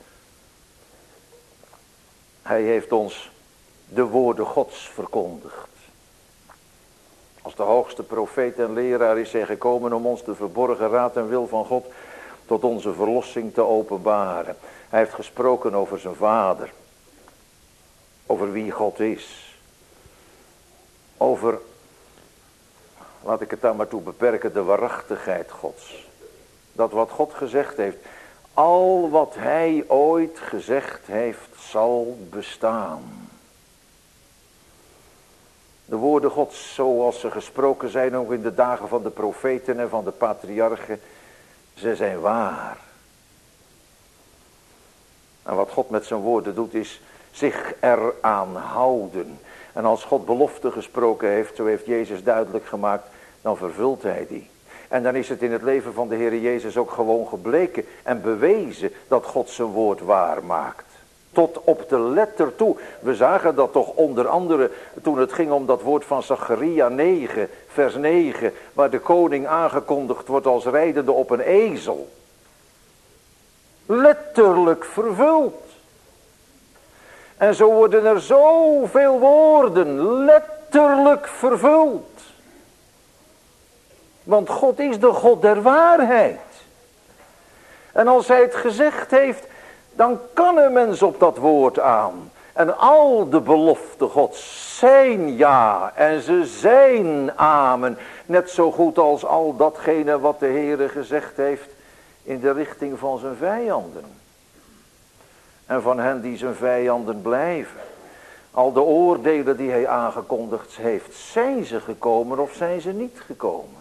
Hij heeft ons de woorden Gods verkondigd. Als de hoogste profeet en leraar is hij gekomen om ons de verborgen raad en wil van God tot onze verlossing te openbaren. Hij heeft gesproken over zijn vader. Over wie God is. Over laat ik het daar maar toe beperken, de waarachtigheid Gods. Dat wat God gezegd heeft, al wat hij ooit gezegd heeft, zal bestaan. De woorden Gods, zoals ze gesproken zijn ook in de dagen van de profeten en van de patriarchen, ze zijn waar. En wat God met zijn woorden doet, is zich eraan houden. En als God belofte gesproken heeft, zo heeft Jezus duidelijk gemaakt, dan vervult hij die. En dan is het in het leven van de Heer Jezus ook gewoon gebleken en bewezen dat God zijn woord waar maakt. Tot op de letter toe. We zagen dat toch onder andere toen het ging om dat woord van Zacharia negen, vers negen, waar de koning aangekondigd wordt als rijdende op een ezel. Letterlijk vervuld. En zo worden er zoveel woorden letterlijk vervuld. Want God is de God der waarheid. En als hij het gezegd heeft, dan kan een mens op dat woord aan. En al de beloften Gods zijn ja en ze zijn amen. Net zo goed als al datgene wat de Heere gezegd heeft in de richting van zijn vijanden. En van hen die zijn vijanden blijven. Al de oordelen die hij aangekondigd heeft, zijn ze gekomen of zijn ze niet gekomen?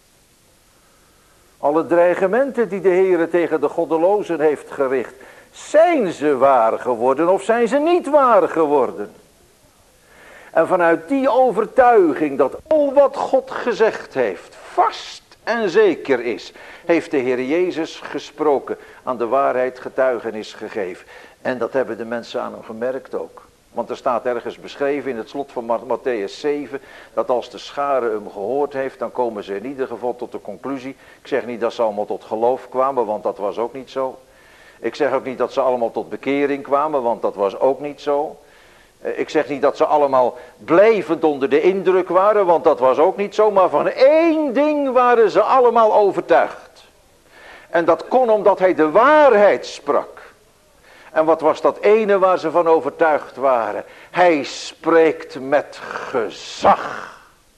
Alle dreigementen die de Heere tegen de goddelozen heeft gericht, zijn ze waar geworden of zijn ze niet waar geworden? En vanuit die overtuiging dat al wat God gezegd heeft vast en zeker is, heeft de Heer Jezus gesproken, aan de waarheid getuigenis gegeven. En dat hebben de mensen aan hem gemerkt ook. Want er staat ergens beschreven in het slot van Matthäus zeven, dat als de schare hem gehoord heeft, dan komen ze in ieder geval tot de conclusie. Ik zeg niet dat ze allemaal tot geloof kwamen, want dat was ook niet zo. Ik zeg ook niet dat ze allemaal tot bekering kwamen, want dat was ook niet zo. Ik zeg niet dat ze allemaal blijvend onder de indruk waren, want dat was ook niet zo. Maar van één ding waren ze allemaal overtuigd. En dat kon omdat hij de waarheid sprak. En wat was dat ene waar ze van overtuigd waren? Hij spreekt met gezag.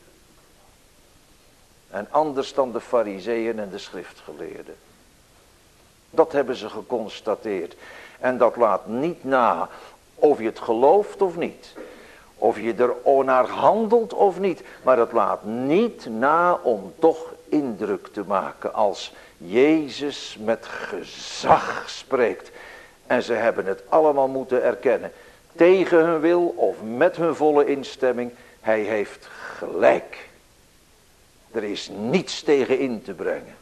En anders dan de Farizeeën en de schriftgeleerden. Dat hebben ze geconstateerd. En dat laat niet na of je het gelooft of niet. Of je er naar handelt of niet. Maar het laat niet na om toch indruk te maken als Jezus met gezag spreekt. En ze hebben het allemaal moeten erkennen. Tegen hun wil of met hun volle instemming. Hij heeft gelijk. Er is niets tegen in te brengen.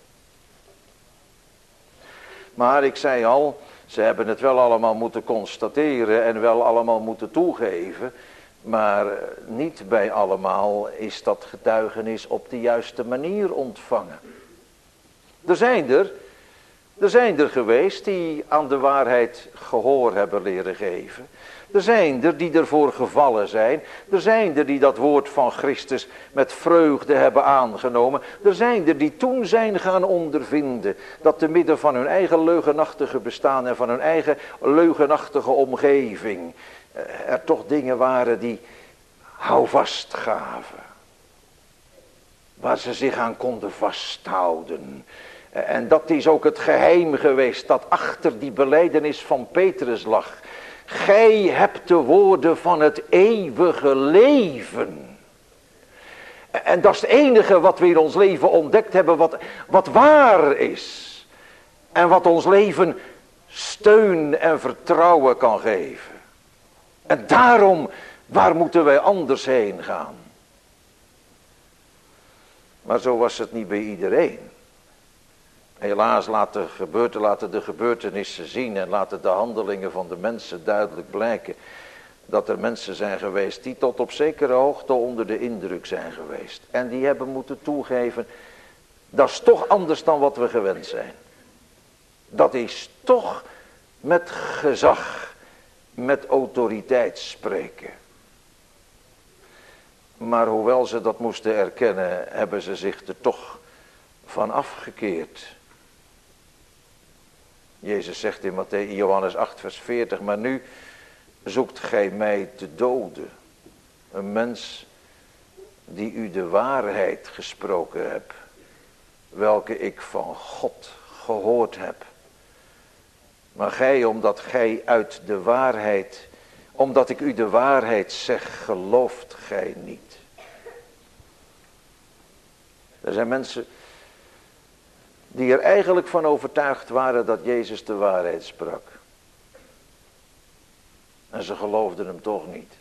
Maar ik zei al, ze hebben het wel allemaal moeten constateren en wel allemaal moeten toegeven. Maar niet bij allemaal is dat getuigenis op de juiste manier ontvangen. Er zijn er, er zijn er geweest die aan de waarheid gehoor hebben leren geven. Er zijn er die ervoor gevallen zijn. Er zijn er die dat woord van Christus met vreugde hebben aangenomen. Er zijn er die toen zijn gaan ondervinden dat te midden van hun eigen leugenachtige bestaan en van hun eigen leugenachtige omgeving er toch dingen waren die houvast gaven. Waar ze zich aan konden vasthouden. En dat is ook het geheim geweest dat achter die belijdenis van Petrus lag. Gij hebt de woorden van het eeuwige leven. En dat is het enige wat we in ons leven ontdekt hebben, wat, wat waar is. En wat ons leven steun en vertrouwen kan geven. En daarom, waar moeten wij anders heen gaan? Maar zo was het niet bij iedereen. Helaas laten de, gebeurten, laten de gebeurtenissen zien en laten de handelingen van de mensen duidelijk blijken dat er mensen zijn geweest die tot op zekere hoogte onder de indruk zijn geweest. En die hebben moeten toegeven, dat is toch anders dan wat we gewend zijn. Dat is toch met gezag, met autoriteit spreken. Maar hoewel ze dat moesten erkennen, hebben ze zich er toch van afgekeerd. Jezus zegt in Matthäus, Johannes acht vers veertig, maar nu zoekt gij mij te doden. Een mens die u de waarheid gesproken heb, welke ik van God gehoord heb. Maar gij, omdat gij uit de waarheid, omdat ik u de waarheid zeg, gelooft gij niet. Er zijn mensen die er eigenlijk van overtuigd waren dat Jezus de waarheid sprak. En ze geloofden hem toch niet.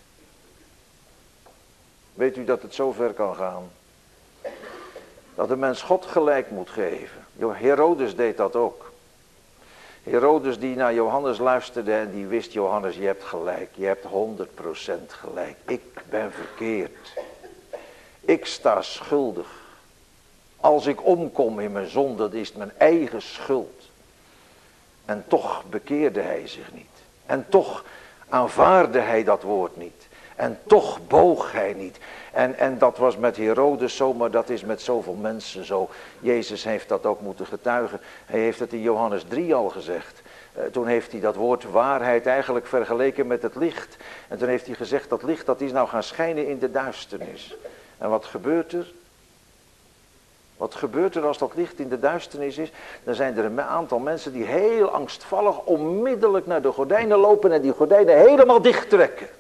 Weet u dat het zo ver kan gaan? Dat een mens God gelijk moet geven. Herodes deed dat ook. Herodes die naar Johannes luisterde en die wist, Johannes, je hebt gelijk. Je hebt honderd procent gelijk. Ik ben verkeerd. Ik sta schuldig. Als ik omkom in mijn zonde, dat is mijn eigen schuld. En toch bekeerde hij zich niet. En toch aanvaarde hij dat woord niet. En toch boog hij niet. En, en dat was met Herodes zo, maar dat is met zoveel mensen zo. Jezus heeft dat ook moeten getuigen. Hij heeft het in Johannes drie al gezegd. Uh, toen heeft hij dat woord waarheid eigenlijk vergeleken met het licht. En toen heeft hij gezegd, dat licht dat is nou gaan schijnen in de duisternis. En wat gebeurt er? Wat gebeurt er als dat licht in de duisternis is? Dan zijn er een aantal mensen die heel angstvallig onmiddellijk naar de gordijnen lopen en die gordijnen helemaal dicht trekken.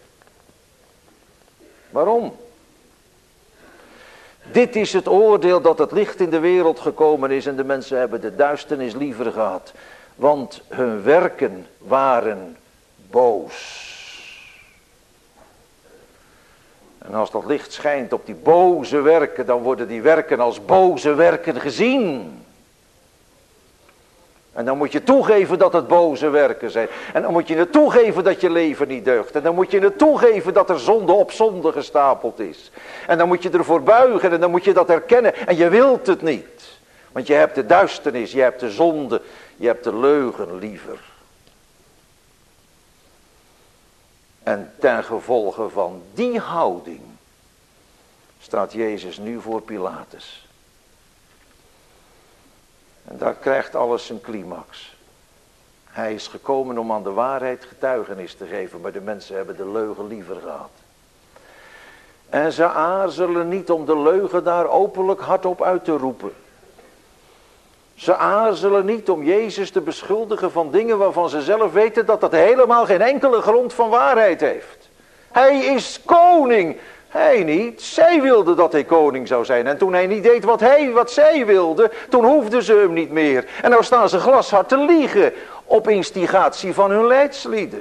Waarom? Dit is het oordeel dat het licht in de wereld gekomen is en de mensen hebben de duisternis liever gehad. Want hun werken waren boos. En als dat licht schijnt op die boze werken, dan worden die werken als boze werken gezien. En dan moet je toegeven dat het boze werken zijn. En dan moet je het toegeven dat je leven niet deugt. En dan moet je het toegeven dat er zonde op zonde gestapeld is. En dan moet je ervoor buigen en dan moet je dat erkennen. En je wilt het niet. Want je hebt de duisternis, je hebt de zonde, je hebt de leugen liever. En ten gevolge van die houding staat Jezus nu voor Pilatus. En daar krijgt alles zijn climax. Hij is gekomen om aan de waarheid getuigenis te geven, maar de mensen hebben de leugen liever gehad. En ze aarzelen niet om de leugen daar openlijk hardop uit te roepen. Ze aarzelen niet om Jezus te beschuldigen van dingen waarvan ze zelf weten dat dat helemaal geen enkele grond van waarheid heeft. Hij is koning. Hij niet. Zij wilden dat hij koning zou zijn. En toen hij niet deed wat, hij, wat zij wilden, toen hoefden ze hem niet meer. En nou staan ze glashard te liegen op instigatie van hun leidslieden.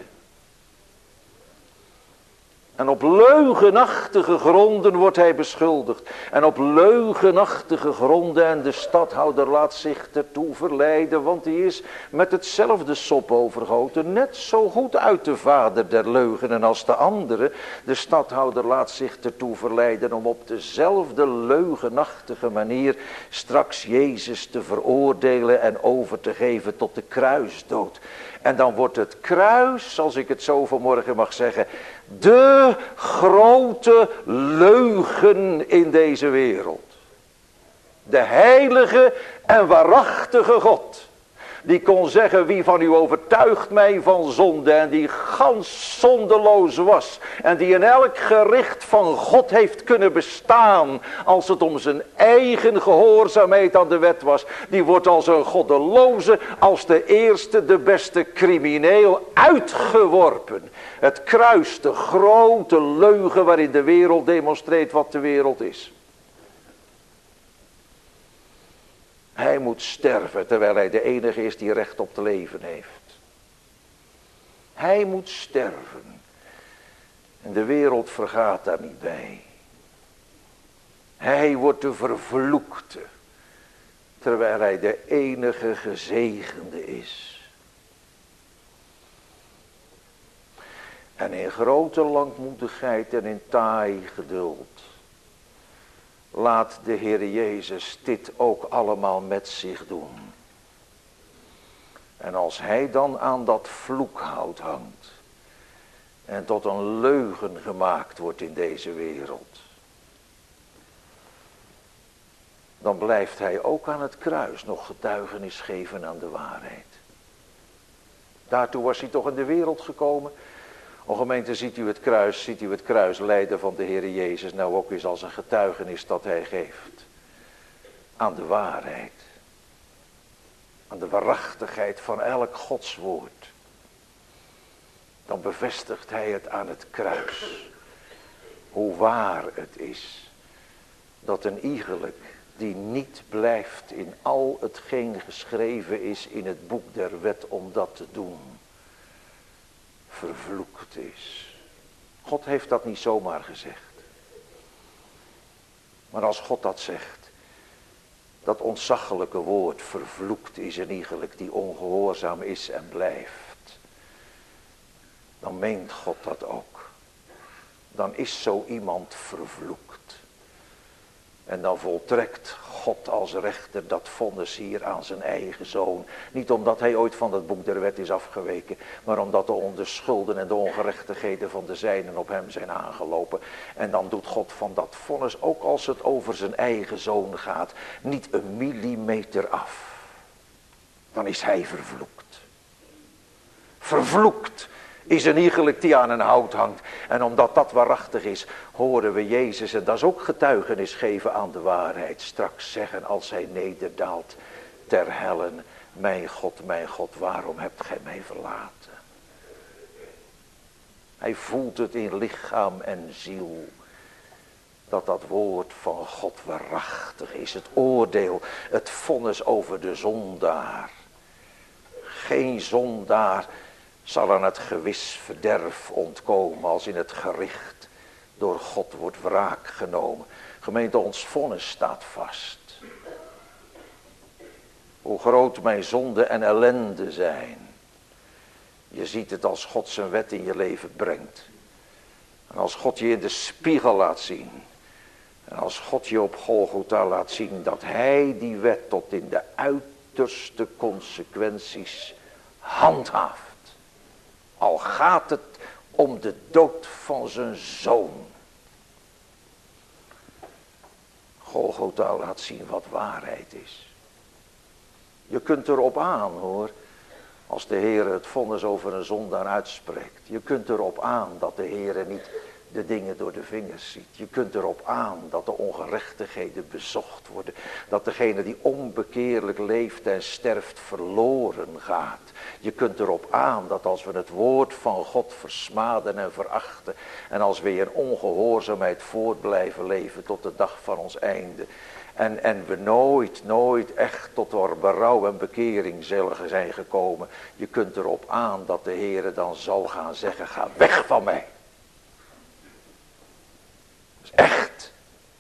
En op leugenachtige gronden wordt hij beschuldigd. En op leugenachtige gronden, en de stadhouder laat zich ertoe verleiden, want hij is met hetzelfde sop overgoten, net zo goed uit de vader der leugenen als de andere. De stadhouder laat zich ertoe verleiden om op dezelfde leugenachtige manier straks Jezus te veroordelen en over te geven tot de kruisdood. En dan wordt het kruis, als ik het zo vanmorgen mag zeggen, de grote leugen in deze wereld. De heilige en waarachtige God. Die kon zeggen, wie van u overtuigt mij van zonde, en die gans zondeloos was. En die in elk gericht van God heeft kunnen bestaan, als het om zijn eigen gehoorzaamheid aan de wet was. Die wordt als een goddeloze, als de eerste, de beste crimineel uitgeworpen. Het kruis, de grote leugen waarin de wereld demonstreert wat de wereld is. Hij moet sterven, terwijl hij de enige is die recht op te leven heeft. Hij moet sterven. En de wereld vergaat daar niet bij. Hij wordt de vervloekte, terwijl hij de enige gezegende is. En in grote langmoedigheid en in taai geduld laat de Heer Jezus dit ook allemaal met zich doen. En als hij dan aan dat vloekhout hangt en tot een leugen gemaakt wordt in deze wereld, dan blijft hij ook aan het kruis nog getuigenis geven aan de waarheid. Daartoe was hij toch in de wereld gekomen O gemeente, ziet u het kruis, ziet u het kruis lijden van de Heer Jezus nou ook eens als een getuigenis dat hij geeft aan de waarheid. Aan de waarachtigheid van elk godswoord. Dan bevestigt hij het aan het kruis. Hoe waar het is dat een iegelijk die niet blijft in al hetgeen geschreven is in het boek der wet om dat te doen, vervloekt is. God heeft dat niet zomaar gezegd. Maar als God dat zegt, dat ontzaglijke woord vervloekt is een iegelijk die ongehoorzaam is en blijft, dan meent God dat ook. Dan is zo iemand vervloekt. En dan voltrekt God als rechter dat vonnis hier aan zijn eigen zoon. Niet omdat hij ooit van het boek der wet is afgeweken, maar omdat de onschulden en de ongerechtigheden van de zijnen op hem zijn aangelopen. En dan doet God van dat vonnis, ook als het over zijn eigen zoon gaat, niet een millimeter af. Dan is hij vervloekt. Vervloekt is een iegelijk die aan een hout hangt. En omdat dat waarachtig is, horen we Jezus, en dat is ook getuigenis geven aan de waarheid, straks zeggen als hij nederdaalt ter hellen: mijn God, mijn God, waarom hebt gij mij verlaten? Hij voelt het in lichaam en ziel, dat dat woord van God waarachtig is. Het oordeel, het vonnis over de zondaar. Geen zondaar zal aan het gewis verderf ontkomen als in het gericht door God wordt wraak genomen. Gemeente, ons vonnis staat vast. Hoe groot mijn zonde en ellende zijn. Je ziet het als God zijn wet in je leven brengt. En als God je in de spiegel laat zien. En als God je op Golgotha laat zien dat hij die wet tot in de uiterste consequenties handhaaft. Al gaat het om de dood van zijn zoon. Golgotha laat zien wat waarheid is. Je kunt erop aan, hoor, als de Heer het vonnis over een zondaar uitspreekt. Je kunt erop aan dat de Heer niet de dingen door de vingers ziet. Je kunt erop aan dat de ongerechtigheden bezocht worden. Dat degene die onbekeerlijk leeft en sterft verloren gaat. Je kunt erop aan dat als we het woord van God versmaden en verachten, en als we in ongehoorzaamheid voort blijven leven tot de dag van ons einde, En, en we nooit, nooit echt tot door berouw en bekering zullen zijn gekomen. Je kunt erop aan dat de Heer dan zal gaan zeggen: ga weg van mij. Dat is echt.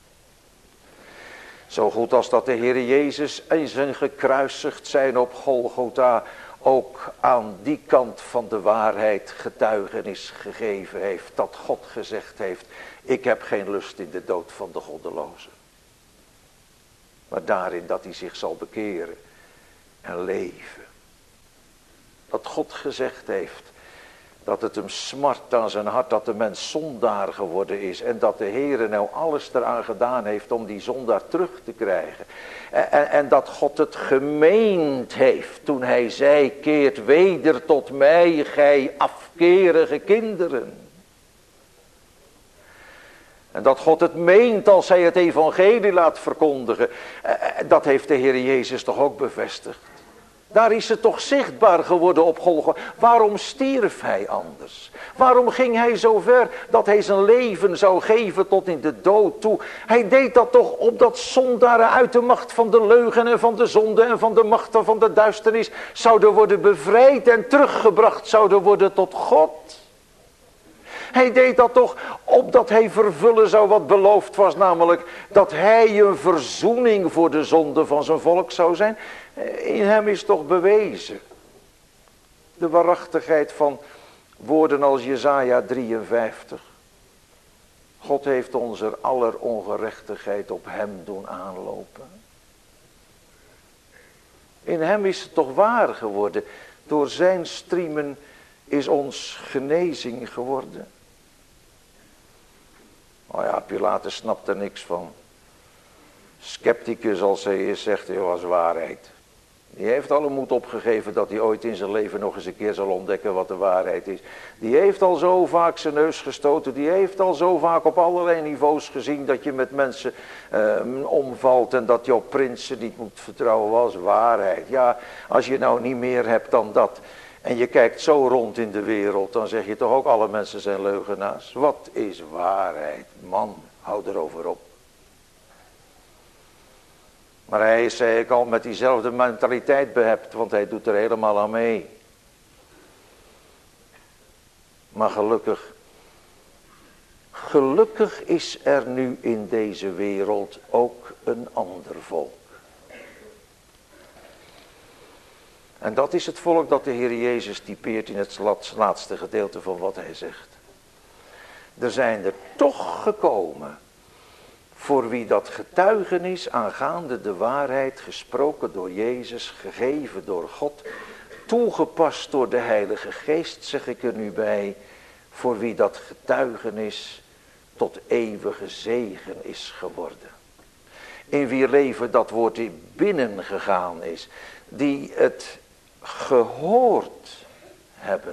Zo goed als dat de Heer Jezus en zijn gekruisigd zijn op Golgotha ook aan die kant van de waarheid getuigenis gegeven heeft. Dat God gezegd heeft: ik heb geen lust in de dood van de goddeloze. Maar daarin dat hij zich zal bekeren en leven. Dat God gezegd heeft dat het hem smart aan zijn hart dat de mens zondaar geworden is. En dat de Heere nou alles eraan gedaan heeft om die zondaar terug te krijgen. En, en, en dat God het gemeend heeft toen hij zei: keert weder tot mij, gij afkerige kinderen. En dat God het meent als hij het evangelie laat verkondigen. Dat heeft de Heer Jezus toch ook bevestigd. Daar is het toch zichtbaar geworden op Golgotha. Waarom stierf hij anders? Waarom ging hij zo ver dat hij zijn leven zou geven tot in de dood toe? Hij deed dat toch opdat zondaren uit de macht van de leugen en van de zonde en van de machten van de duisternis zouden worden bevrijd en teruggebracht zouden worden tot God. Hij deed dat toch opdat hij vervullen zou wat beloofd was, namelijk dat hij een verzoening voor de zonde van zijn volk zou zijn. In hem is toch bewezen de waarachtigheid van woorden als Jesaja drieënvijftig. God heeft onze aller ongerechtigheid op hem doen aanlopen. In hem is het toch waar geworden. Door zijn striemen is ons genezing geworden. Oh ja, Pilatus snapt er niks van. Scepticus als hij is, zegt hij: was waarheid. Die heeft al een moed opgegeven dat hij ooit in zijn leven nog eens een keer zal ontdekken wat de waarheid is. Die heeft al zo vaak zijn neus gestoten. Die heeft al zo vaak op allerlei niveaus gezien dat je met mensen eh, omvalt. En dat je op prinsen niet moet vertrouwen was waarheid. Ja, als je nou niet meer hebt dan dat. En je kijkt zo rond in de wereld. Dan zeg je toch ook alle mensen zijn leugenaars. Wat is waarheid? Man, hou erover op. Maar hij is, zei ik al, met diezelfde mentaliteit behept, want hij doet er helemaal aan mee. Maar gelukkig, gelukkig is er nu in deze wereld ook een ander volk. En dat is het volk dat de Heer Jezus typeert in het laatste gedeelte van wat hij zegt. Er zijn er toch gekomen voor wie dat getuigenis aangaande de waarheid, gesproken door Jezus, gegeven door God, toegepast door de Heilige Geest, zeg ik er nu bij, voor wie dat getuigenis tot eeuwige zegen is geworden. In wie leven dat woord binnengegaan is, die het gehoord hebben.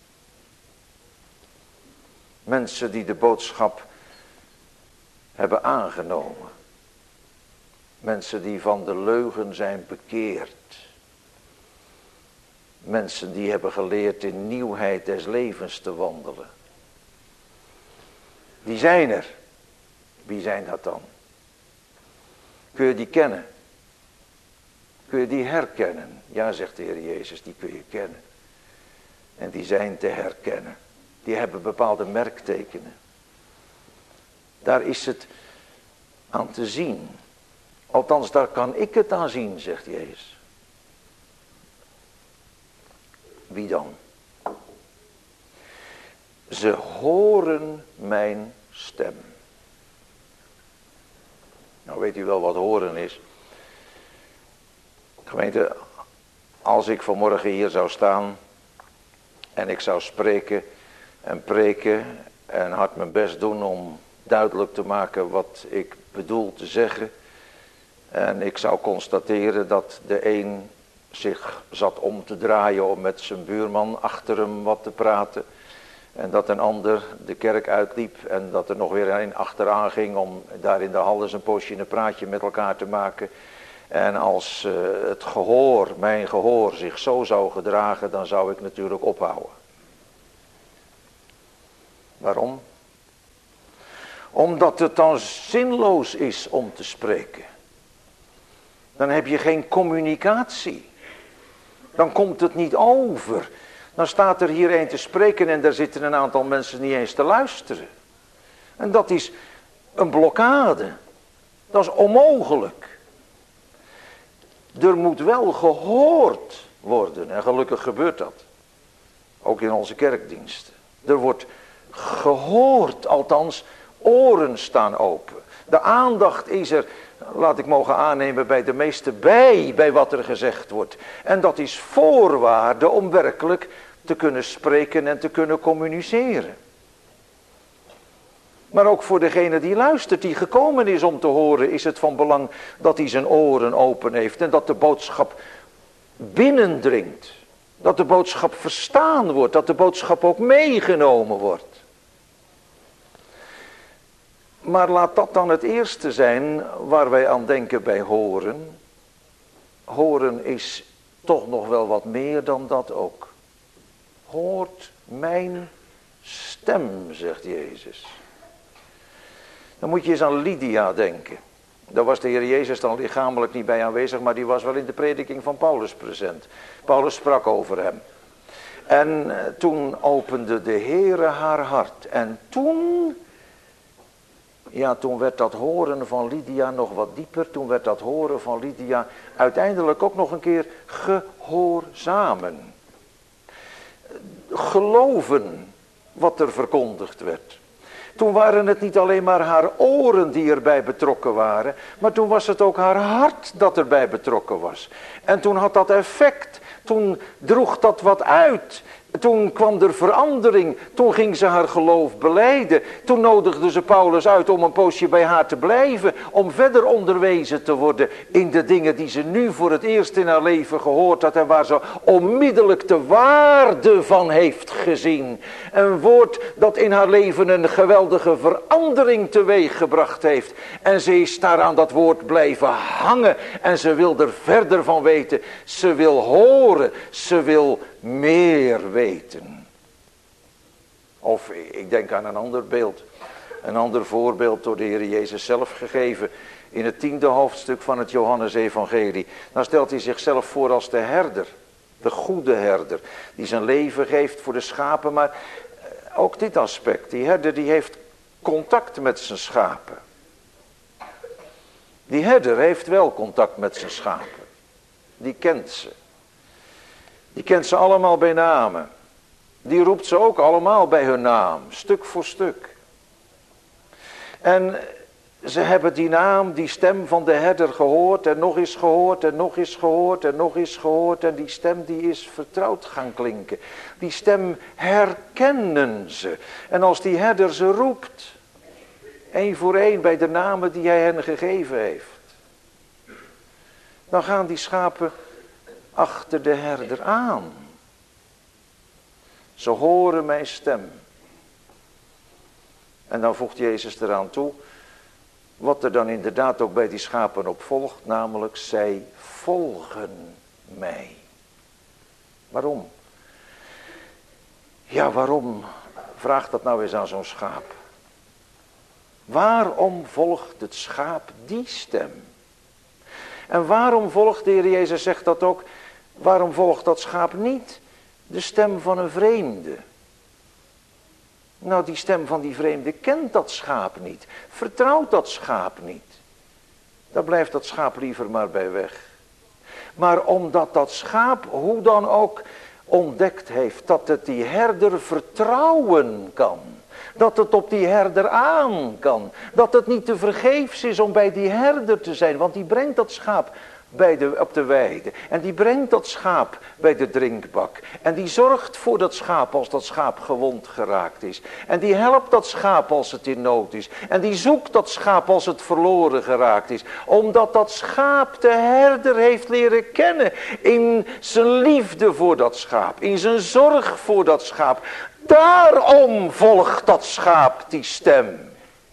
Mensen die de boodschap hebben aangenomen. Mensen die van de leugen zijn bekeerd. Mensen die hebben geleerd in nieuwheid des levens te wandelen. Die zijn er. Wie zijn dat dan? Kun je die kennen? Kun je die herkennen? Ja, zegt de Heer Jezus, die kun je kennen. En die zijn te herkennen. Die hebben bepaalde merktekenen. Daar is het aan te zien. Althans, daar kan ik het aan zien, zegt Jezus. Wie dan? Ze horen mijn stem. Nou weet u wel wat horen is. Gemeente, als ik vanmorgen hier zou staan en ik zou spreken en preken en hard mijn best doen om duidelijk te maken wat ik bedoel te zeggen. En ik zou constateren dat de een zich zat om te draaien om met zijn buurman achter hem wat te praten. En dat een ander de kerk uitliep en dat er nog weer een achteraan ging om daar in de hal eens een poosje een praatje met elkaar te maken. En als uh, het gehoor, mijn gehoor, zich zo zou gedragen, dan zou ik natuurlijk ophouden. Waarom? Omdat het dan zinloos is om te spreken. Dan heb je geen communicatie. Dan komt het niet over. Dan staat er hier een te spreken en daar zitten een aantal mensen niet eens te luisteren. En dat is een blokkade. Dat is onmogelijk. Er moet wel gehoord worden. En gelukkig gebeurt dat. Ook in onze kerkdiensten. Er wordt gehoord, althans oren staan open. De aandacht is er, laat ik mogen aannemen, bij de meesten bij, bij wat er gezegd wordt. En dat is voorwaarde om werkelijk te kunnen spreken en te kunnen communiceren. Maar ook voor degene die luistert, die gekomen is om te horen, is het van belang dat hij zijn oren open heeft. En dat de boodschap binnendringt. Dat de boodschap verstaan wordt, dat de boodschap ook meegenomen wordt. Maar laat dat dan het eerste zijn waar wij aan denken bij horen. Horen is toch nog wel wat meer dan dat ook. Hoort mijn stem, zegt Jezus. Dan moet je eens aan Lydia denken. Daar was de Heer Jezus dan lichamelijk niet bij aanwezig, maar die was wel in de prediking van Paulus present. Paulus sprak over hem. En toen opende de Heere haar hart. En toen, ja, toen werd dat horen van Lydia nog wat dieper. Toen werd dat horen van Lydia uiteindelijk ook nog een keer gehoorzamen. Geloven wat er verkondigd werd. Toen waren het niet alleen maar haar oren die erbij betrokken waren, maar toen was het ook haar hart dat erbij betrokken was. En toen had dat effect, toen droeg dat wat uit Toen kwam er verandering, toen ging ze haar geloof belijden. Toen nodigde ze Paulus uit om een poosje bij haar te blijven. Om verder onderwezen te worden in de dingen die ze nu voor het eerst in haar leven gehoord had. En waar ze onmiddellijk de waarde van heeft gezien. Een woord dat in haar leven een geweldige verandering teweeg gebracht heeft. En ze is daar aan dat woord blijven hangen. En ze wil er verder van weten. Ze wil horen, ze wil meer weten. Of ik denk aan een ander beeld. Een ander voorbeeld door de Heer Jezus zelf gegeven. In het tiende hoofdstuk van het Johannesevangelie. Dan stelt hij zichzelf voor als de herder. De goede herder. Die zijn leven geeft voor de schapen. Maar ook dit aspect. Die herder die heeft contact met zijn schapen. Die herder heeft wel contact met zijn schapen. Die kent ze. Die kent ze allemaal bij namen. Die roept ze ook allemaal bij hun naam, stuk voor stuk. En ze hebben die naam, die stem van de herder gehoord en nog eens gehoord en nog eens gehoord en nog eens gehoord. En die stem die is vertrouwd gaan klinken. Die stem herkennen ze. En als die herder ze roept, één voor één bij de namen die hij hen gegeven heeft. Dan gaan die schapen achter de herder aan. Ze horen mijn stem. En dan voegt Jezus eraan toe, wat er dan inderdaad ook bij die schapen op volgt, namelijk zij volgen mij. Waarom? Ja, waarom? Vraag dat nou eens aan zo'n schaap. Waarom volgt het schaap die stem? En waarom volgt, de Heer Jezus zegt dat ook, waarom volgt dat schaap niet de stem van een vreemde? Nou, die stem van die vreemde kent dat schaap niet. Vertrouwt dat schaap niet. Daar blijft dat schaap liever maar bij weg. Maar omdat dat schaap, hoe dan ook, ontdekt heeft dat het die herder vertrouwen kan. Dat het op die herder aan kan. Dat het niet te vergeefs is om bij die herder te zijn. Want die brengt dat schaap bij de, op de weide. En die brengt dat schaap bij de drinkbak. En die zorgt voor dat schaap als dat schaap gewond geraakt is. En die helpt dat schaap als het in nood is. En die zoekt dat schaap als het verloren geraakt is. Omdat dat schaap de herder heeft leren kennen. In zijn liefde voor dat schaap. In zijn zorg voor dat schaap. Daarom volgt dat schaap die stem.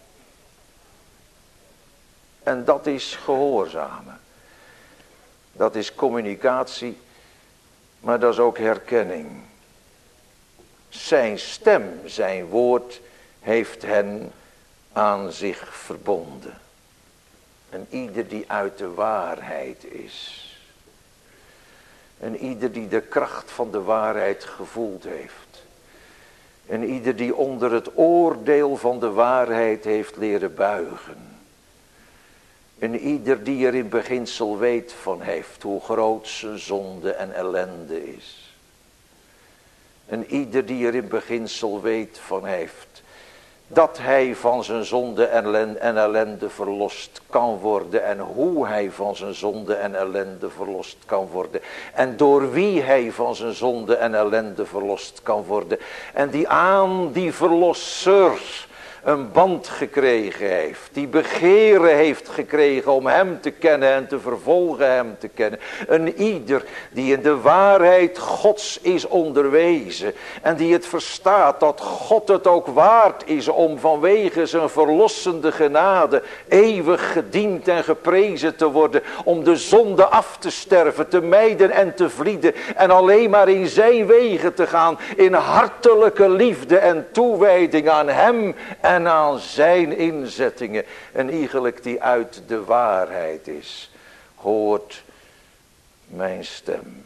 En dat is gehoorzamen. Dat is communicatie, maar dat is ook herkenning. Zijn stem, zijn woord, heeft hen aan zich verbonden. En ieder die uit de waarheid is. En ieder die de kracht van de waarheid gevoeld heeft. En ieder die onder het oordeel van de waarheid heeft leren buigen. En ieder die er in beginsel weet van heeft hoe groot zijn zonde en ellende is. En ieder die er in beginsel weet van heeft dat hij van zijn zonde en ellende verlost kan worden. En hoe hij van zijn zonde en ellende verlost kan worden. En door wie hij van zijn zonde en ellende verlost kan worden. En die aan die verlosser een band gekregen heeft. Die begeren heeft gekregen om hem te kennen en te vervolgen hem te kennen. Een ieder die in de waarheid Gods is onderwezen. En die het verstaat dat God het ook waard is om vanwege zijn verlossende genade eeuwig gediend en geprezen te worden. Om de zonde af te sterven, te mijden en te vlieden. En alleen maar in zijn wegen te gaan. In hartelijke liefde en toewijding aan hem en aan zijn inzettingen. Een iegelijk die uit de waarheid is. Hoort mijn stem.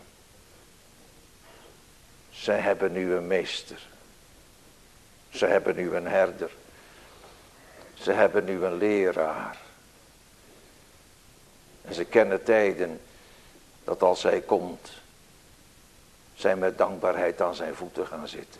Zij hebben nu een meester. Ze hebben nu een herder. Ze hebben nu een leraar. En ze kennen tijden dat als hij komt, zij met dankbaarheid aan zijn voeten gaan zitten.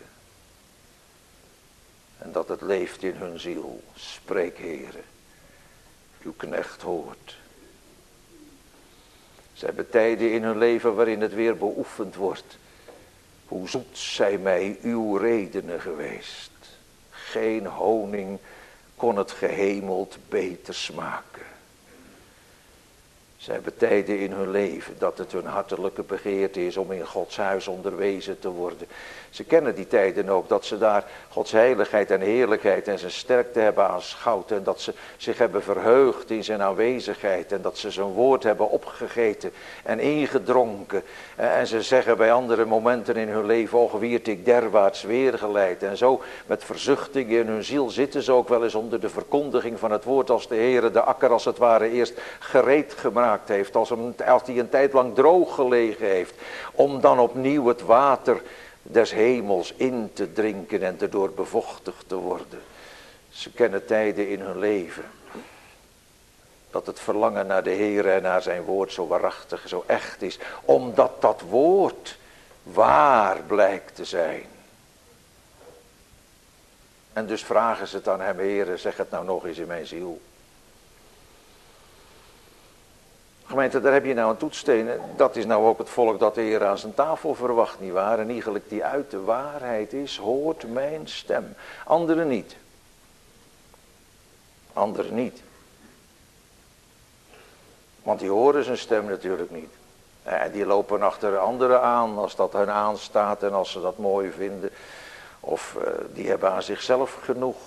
En dat het leeft in hun ziel. Spreek, Heere, uw knecht hoort. Ze hebben tijden in hun leven waarin het weer beoefend wordt. Hoe zoet zijn mij uw redenen geweest. Geen honing kon het gehemeld beter smaken. Ze hebben tijden in hun leven dat het hun hartelijke begeerte is om in Gods huis onderwezen te worden. Ze kennen die tijden ook, dat ze daar Gods heiligheid en heerlijkheid en zijn sterkte hebben aanschouwd. En dat ze zich hebben verheugd in zijn aanwezigheid. En dat ze zijn woord hebben opgegeten en ingedronken. En ze zeggen bij andere momenten in hun leven, och wierd ik derwaarts weergeleid. En zo met verzuchting in hun ziel zitten ze ook wel eens onder de verkondiging van het woord, als de Heere de akker als het ware eerst gereed gemaakt heeft, als, hem, als die een tijd lang droog gelegen heeft, om dan opnieuw het water des hemels in te drinken en erdoor bevochtigd te worden. Ze kennen tijden in hun leven dat het verlangen naar de Heer en naar zijn woord zo waarachtig, zo echt is, omdat dat woord waar blijkt te zijn. En dus vragen ze het aan hem, Heer, zeg het nou nog eens in mijn ziel. Gemeente, daar heb je nou een toetssteen. Dat is nou ook het volk dat de Heer aan zijn tafel verwacht, nietwaar? En eigenlijk die uit de waarheid is, hoort mijn stem. Anderen niet. Anderen niet. Want die horen zijn stem natuurlijk niet. En die lopen achter anderen aan als dat hun aanstaat en als ze dat mooi vinden. Of uh, die hebben aan zichzelf genoeg.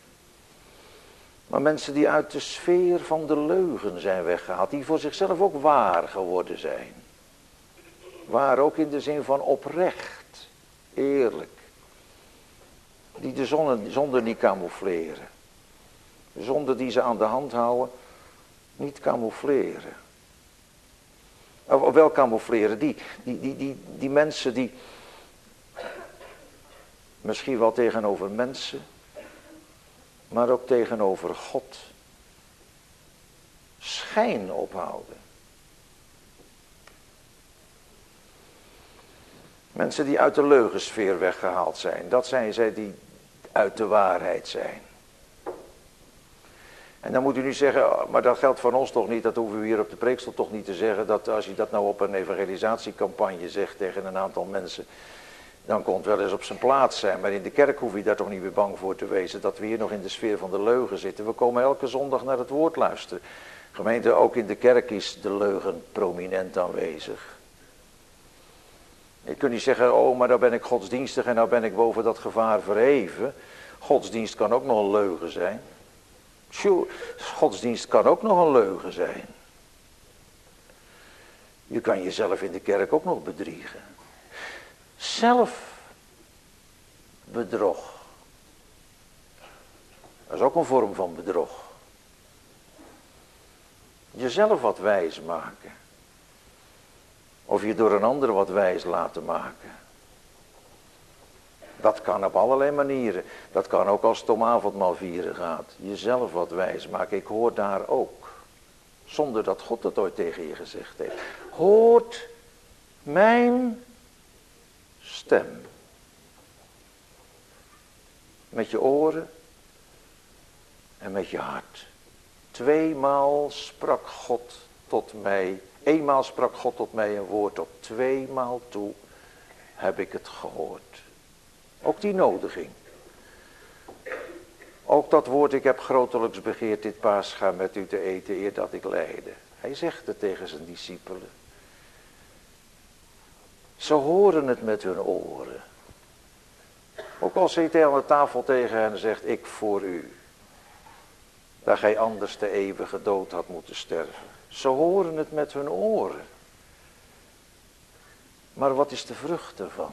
Maar mensen die uit de sfeer van de leugen zijn weggehaald. Die voor zichzelf ook waar geworden zijn. Waar ook in de zin van oprecht. Eerlijk. Die de zonde, zonde niet camoufleren. De zonde die ze aan de hand houden. Niet camoufleren. Of, of wel camoufleren. Die, die, die, die, die mensen die. Misschien wel tegenover mensen. Maar ook tegenover God schijn ophouden. Mensen die uit de leugensfeer weggehaald zijn. Dat zijn zij die uit de waarheid zijn. En dan moet u nu zeggen, maar dat geldt van ons toch niet. Dat hoeven we hier op de preekstoel toch niet te zeggen. Dat als je dat nou op een evangelisatiecampagne zegt tegen een aantal mensen. Dan kon het wel eens op zijn plaats zijn. Maar in de kerk hoef je daar toch niet meer bang voor te wezen. Dat we hier nog in de sfeer van de leugen zitten. We komen elke zondag naar het woord luisteren. Gemeente, ook in de kerk is de leugen prominent aanwezig. Je kunt niet zeggen, oh maar nou ben ik godsdienstig en nou ben ik boven dat gevaar verheven. Godsdienst kan ook nog een leugen zijn. Sure, godsdienst kan ook nog een leugen zijn. Je kan jezelf in de kerk ook nog bedriegen. Zelfbedrog. Dat is ook een vorm van bedrog. Jezelf wat wijs maken. Of je door een ander wat wijs laten maken. Dat kan op allerlei manieren. Dat kan ook als het om avondmaal vieren gaat. Jezelf wat wijs maken. Ik hoor daar ook. Zonder dat God het ooit tegen je gezegd heeft. Hoort mijn stem. Met je oren en met je hart. Tweemaal sprak God tot mij. Eenmaal sprak God tot mij een woord op. Tweemaal toe heb ik het gehoord. Ook die nodiging. Ook dat woord, ik heb grotelijks begeerd dit paascha met u te eten eer dat ik lijde. Hij zegt het tegen zijn discipelen. Ze horen het met hun oren. Ook al zit hij aan de tafel tegen hen en zegt, ik voor u. Dat gij anders de eeuwige dood had moeten sterven. Ze horen het met hun oren. Maar wat is de vrucht ervan?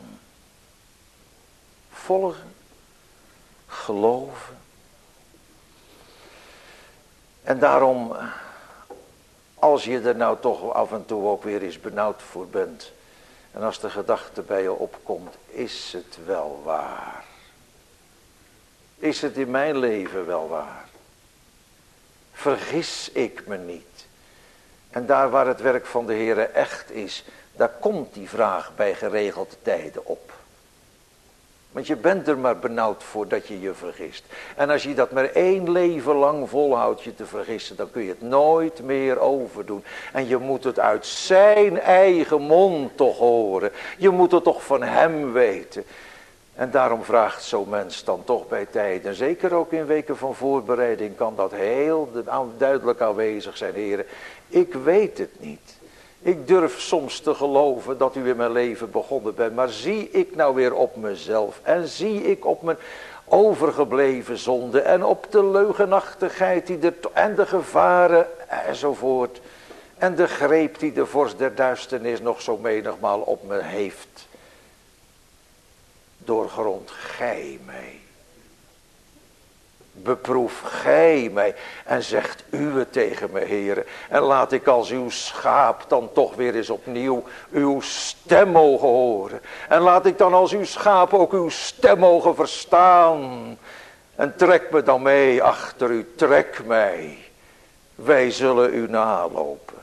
Volgen, geloven. En daarom, als je er nou toch af en toe ook weer eens benauwd voor bent. En als de gedachte bij je opkomt, is het wel waar? Is het in mijn leven wel waar? Vergis ik me niet? En daar waar het werk van de Heere echt is, daar komt die vraag bij geregelde tijden op. Want je bent er maar benauwd voor dat je je vergist. En als je dat maar één leven lang volhoudt je te vergissen, dan kun je het nooit meer overdoen. En je moet het uit zijn eigen mond toch horen. Je moet het toch van hem weten. En daarom vraagt zo'n mens dan toch bij tijden, zeker ook in weken van voorbereiding, kan dat heel duidelijk aanwezig zijn, heren. Ik weet het niet. Ik durf soms te geloven dat u in mijn leven begonnen bent. Maar zie ik nou weer op mezelf. En zie ik op mijn overgebleven zonde. En op de leugenachtigheid die er, en de gevaren enzovoort. En de greep die de vorst der duisternis nog zo menigmaal op me heeft. Doorgrond gij mij. Beproef gij mij en zegt u het tegen me, heren. En laat ik als uw schaap dan toch weer eens opnieuw uw stem mogen horen. En laat ik dan als uw schaap ook uw stem mogen verstaan. En trek me dan mee achter u, trek mij. Wij zullen u nalopen.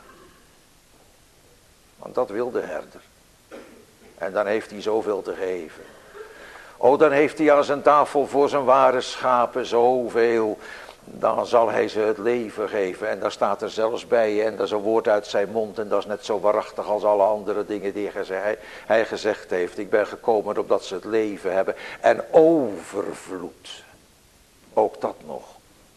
Want dat wil de herder. En dan heeft hij zoveel te geven. Oh, dan heeft hij aan zijn tafel voor zijn ware schapen zoveel. Dan zal hij ze het leven geven. En daar staat er zelfs bij. En dat is een woord uit zijn mond. En dat is net zo waarachtig als alle andere dingen die hij, hij gezegd heeft. Ik ben gekomen opdat ze het leven hebben. En overvloed. Ook dat nog.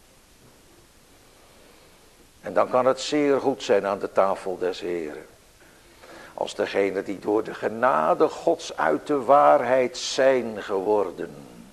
En dan kan het zeer goed zijn aan de tafel des Heren. Als degene die door de genade Gods uit de waarheid zijn geworden.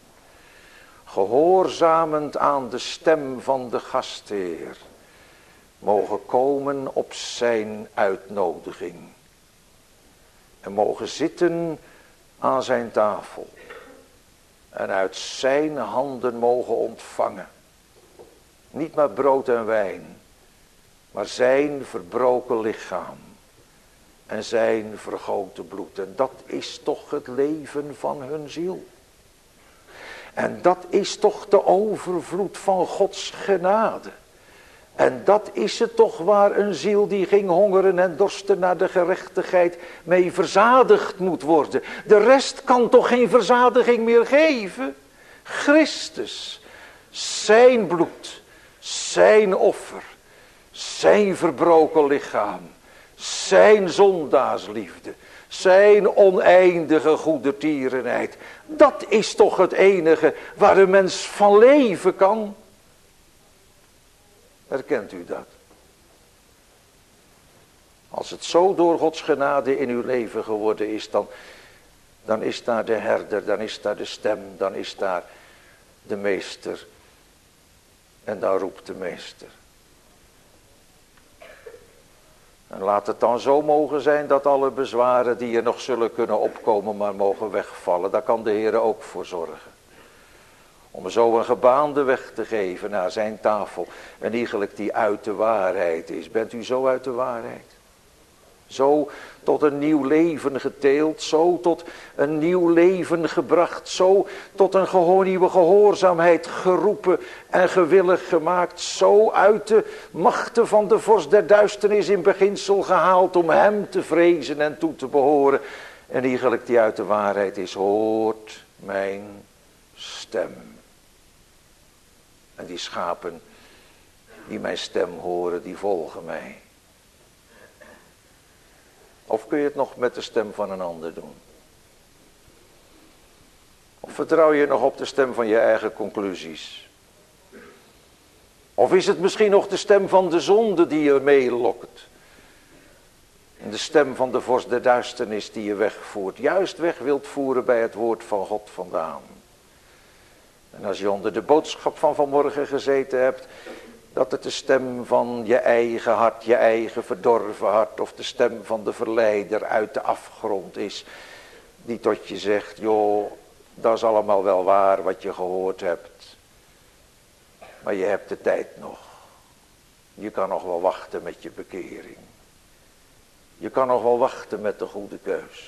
Gehoorzamend aan de stem van de gastheer. Mogen komen op zijn uitnodiging. En mogen zitten aan zijn tafel. En uit zijn handen mogen ontvangen. Niet maar brood en wijn. Maar zijn verbroken lichaam. En zijn vergoten bloed. En dat is toch het leven van hun ziel. En dat is toch de overvloed van Gods genade. En dat is het toch waar een ziel die ging hongeren en dorsten naar de gerechtigheid mee verzadigd moet worden. De rest kan toch geen verzadiging meer geven? Christus, zijn bloed, zijn offer, zijn verbroken lichaam. Zijn zondaarsliefde, zijn oneindige goedertierenheid. Dat is toch het enige waar een mens van leven kan. Herkent u dat? Als het zo door Gods genade in uw leven geworden is, dan, dan is daar de herder, dan is daar de stem, dan is daar de meester. En dan roept de meester. En laat het dan zo mogen zijn dat alle bezwaren die er nog zullen kunnen opkomen maar mogen wegvallen. Daar kan de Heer ook voor zorgen. Om zo een gebaande weg te geven naar zijn tafel. En eigenlijk die uit de waarheid is. Bent u zo uit de waarheid? Zo tot een nieuw leven geteeld. Zo tot een nieuw leven gebracht. Zo tot een gehoor, nieuwe gehoorzaamheid geroepen en gewillig gemaakt. Zo uit de machten van de vorst der duisternis in beginsel gehaald. Om hem te vrezen en toe te behoren. En eigenlijk die uit de waarheid is. Hoort mijn stem. En die schapen die mijn stem horen, die volgen mij. Of kun je het nog met de stem van een ander doen? Of vertrouw je nog op de stem van je eigen conclusies? Of is het misschien nog de stem van de zonde die je meelokt? En de stem van de vorst der duisternis die je wegvoert. Juist weg wilt voeren bij het woord van God vandaan. En als je onder de boodschap van vanmorgen gezeten hebt, dat het de stem van je eigen hart, je eigen verdorven hart, of de stem van de verleider uit de afgrond is, die tot je zegt, joh, dat is allemaal wel waar wat je gehoord hebt. Maar je hebt de tijd nog. Je kan nog wel wachten met je bekering. Je kan nog wel wachten met de goede keus.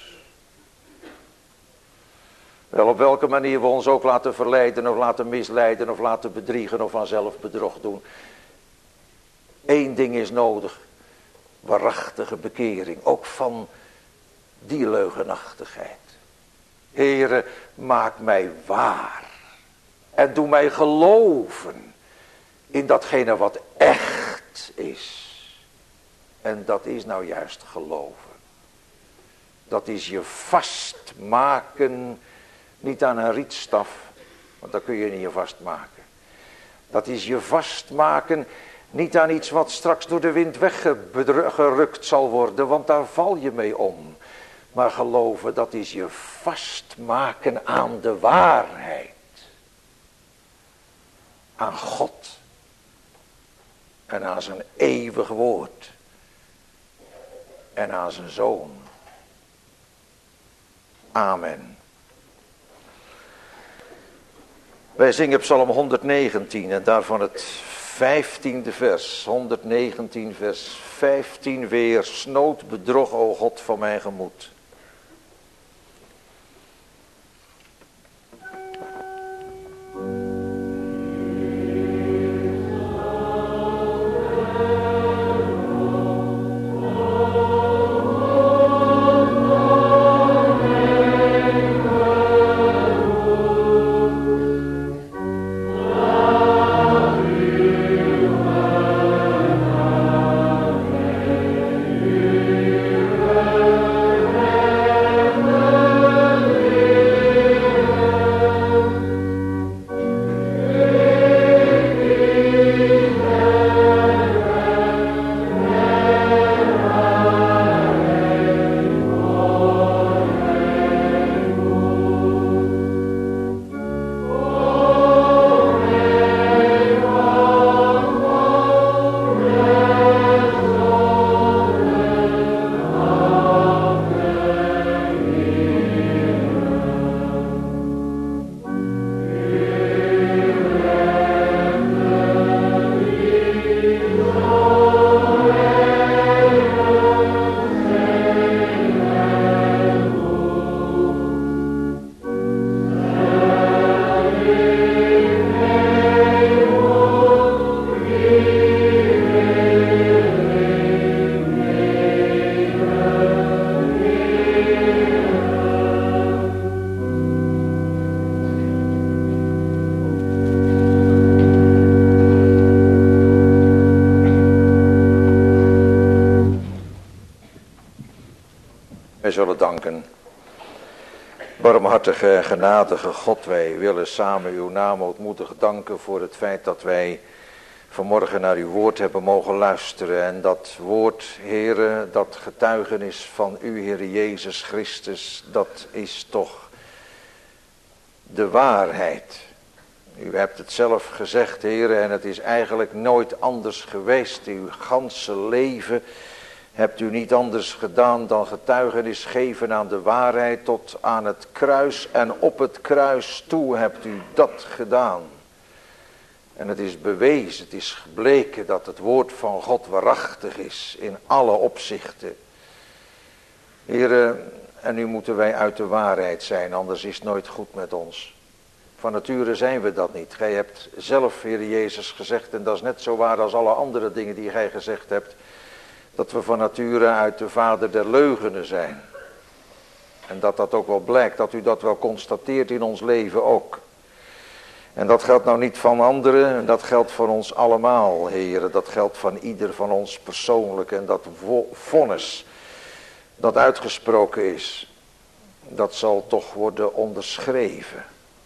Wel, op welke manier we ons ook laten verleiden of laten misleiden of laten bedriegen of aan zelfbedrog doen. Eén ding is nodig. Waarachtige bekering. Ook van die leugenachtigheid. Heere, maak mij waar. En doe mij geloven in datgene wat echt is. En dat is nou juist geloven. Dat is je vastmaken, niet aan een rietstaf, want dat kun je niet je vastmaken. Dat is je vastmaken, niet aan iets wat straks door de wind weggerukt zal worden, want daar val je mee om. Maar geloven, dat is je vastmaken aan de waarheid. Aan God. En aan zijn eeuwig woord. En aan zijn Zoon. Amen. Wij zingen Psalm honderdnegentien en daarvan het vijftiende vers. honderdnegentien vers vijftien weer. Snood bedrog, o God van mijn gemoed. Wij zullen danken. Barmhartige, genadige God, wij willen samen uw naam ootmoedig danken voor het feit dat wij vanmorgen naar uw woord hebben mogen luisteren. En dat woord, Heere, dat getuigenis van u, Heere Jezus Christus, dat is toch de waarheid. U hebt het zelf gezegd, Heere, en het is eigenlijk nooit anders geweest. Uw ganse leven hebt u niet anders gedaan dan getuigenis geven aan de waarheid tot aan het kruis. En op het kruis toe hebt u dat gedaan. En het is bewezen, het is gebleken dat het woord van God waarachtig is in alle opzichten. Heere, en nu moeten wij uit de waarheid zijn, anders is het nooit goed met ons. Van nature zijn we dat niet. Gij hebt zelf, Heere Jezus, gezegd, en dat is net zo waar als alle andere dingen die gij gezegd hebt, dat we van nature uit de vader der leugenen zijn. En dat dat ook wel blijkt, dat u dat wel constateert in ons leven ook. En dat geldt nou niet van anderen, dat geldt voor ons allemaal, Heere. Dat geldt van ieder van ons persoonlijk. En dat vonnis dat uitgesproken is, dat zal toch worden onderschreven.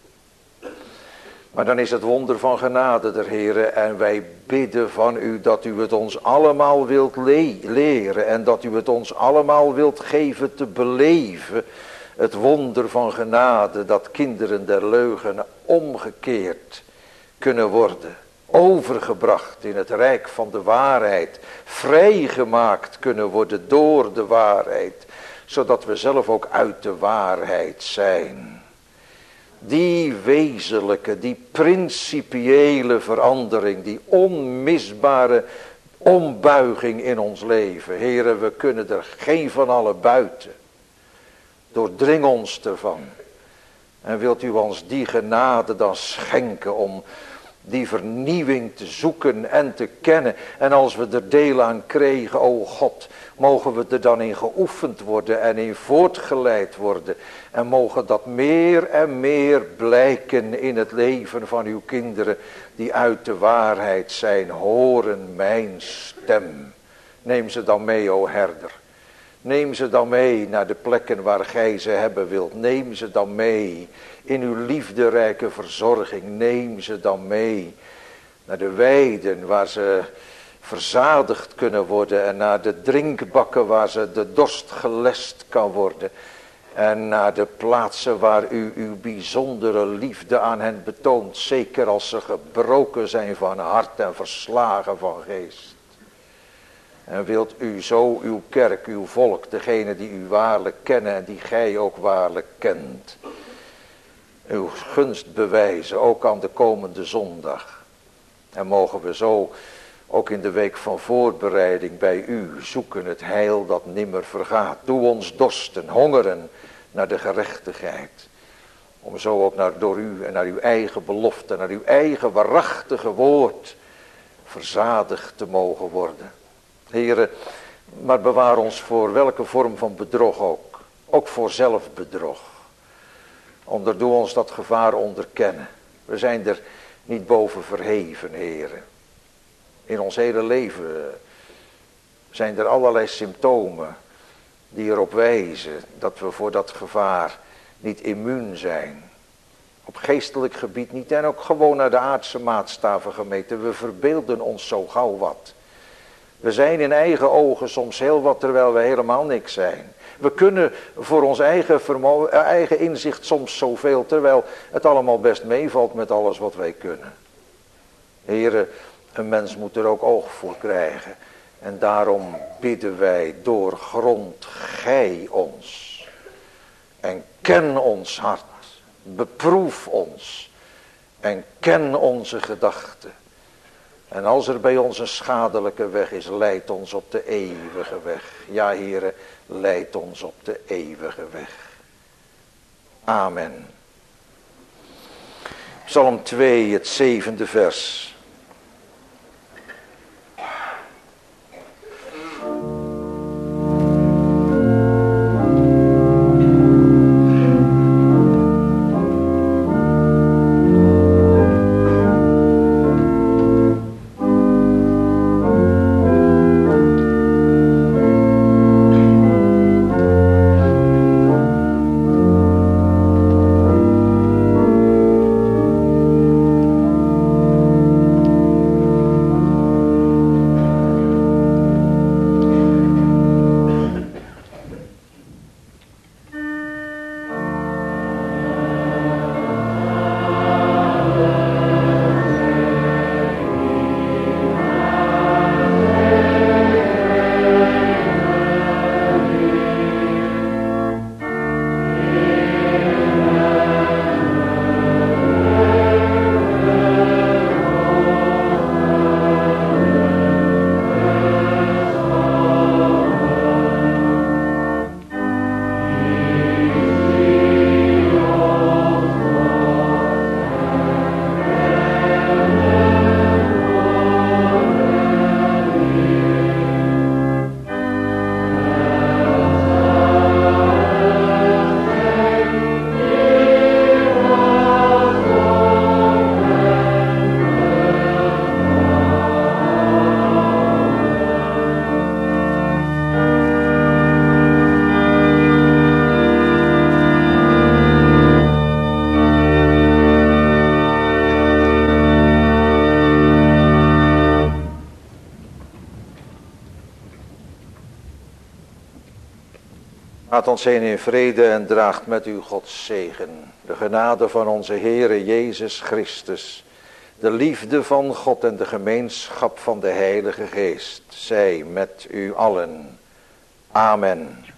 Maar dan is het wonder van genade der Heere en wij bidden van u dat u het ons allemaal wilt le- leren en dat u het ons allemaal wilt geven te beleven. Het wonder van genade dat kinderen der leugen omgekeerd kunnen worden. Overgebracht in het rijk van de waarheid. Vrijgemaakt kunnen worden door de waarheid. Zodat we zelf ook uit de waarheid zijn. Die wezenlijke, die principiële verandering, die onmisbare ombuiging in ons leven. Heere, we kunnen er geen van allen buiten. Doordring ons ervan. En wilt u ons die genade dan schenken om die vernieuwing te zoeken en te kennen. En als we er deel aan kregen, o God, mogen we er dan in geoefend worden en in voortgeleid worden. En mogen dat meer en meer blijken in het leven van uw kinderen, die uit de waarheid zijn, horen mijn stem. Neem ze dan mee, o herder. Neem ze dan mee naar de plekken waar gij ze hebben wilt. Neem ze dan mee in uw liefderijke verzorging. Neem ze dan mee naar de weiden waar ze verzadigd kunnen worden. En naar de drinkbakken waar ze de dorst gelest kan worden. En naar de plaatsen waar u uw bijzondere liefde aan hen betoont. Zeker als ze gebroken zijn van hart en verslagen van geest. En wilt u zo uw kerk, uw volk, degene die u waarlijk kennen en die gij ook waarlijk kent, uw gunst bewijzen, ook aan de komende zondag. En mogen we zo ook in de week van voorbereiding bij u zoeken het heil dat nimmer vergaat. Doe ons dorsten, hongeren naar de gerechtigheid. Om zo ook naar, door u en naar uw eigen belofte, naar uw eigen waarachtige woord verzadigd te mogen worden. Heren, maar bewaar ons voor welke vorm van bedrog ook. Ook voor zelfbedrog. Onderdoe ons dat gevaar onderkennen. We zijn er niet boven verheven, heren. In ons hele leven zijn er allerlei symptomen die erop wijzen dat we voor dat gevaar niet immuun zijn. Op geestelijk gebied niet en ook gewoon naar de aardse maatstaven gemeten. We verbeelden ons zo gauw wat. We zijn in eigen ogen soms heel wat terwijl we helemaal niks zijn. We kunnen voor ons eigen, vermo- eigen inzicht soms zoveel terwijl het allemaal best meevalt met alles wat wij kunnen. Heren, een mens moet er ook oog voor krijgen. En daarom bidden wij, doorgrond gij ons. En ken ons hart. Beproef ons. En ken onze gedachten. En als er bij ons een schadelijke weg is, leid ons op de eeuwige weg. Ja, Heere, leid ons op de eeuwige weg. Amen. Psalm twee, het zevende vers. Laat ons heen in vrede en draagt met u Gods zegen. De genade van onze Heere Jezus Christus. De liefde van God en de gemeenschap van de Heilige Geest. Zij met u allen. Amen.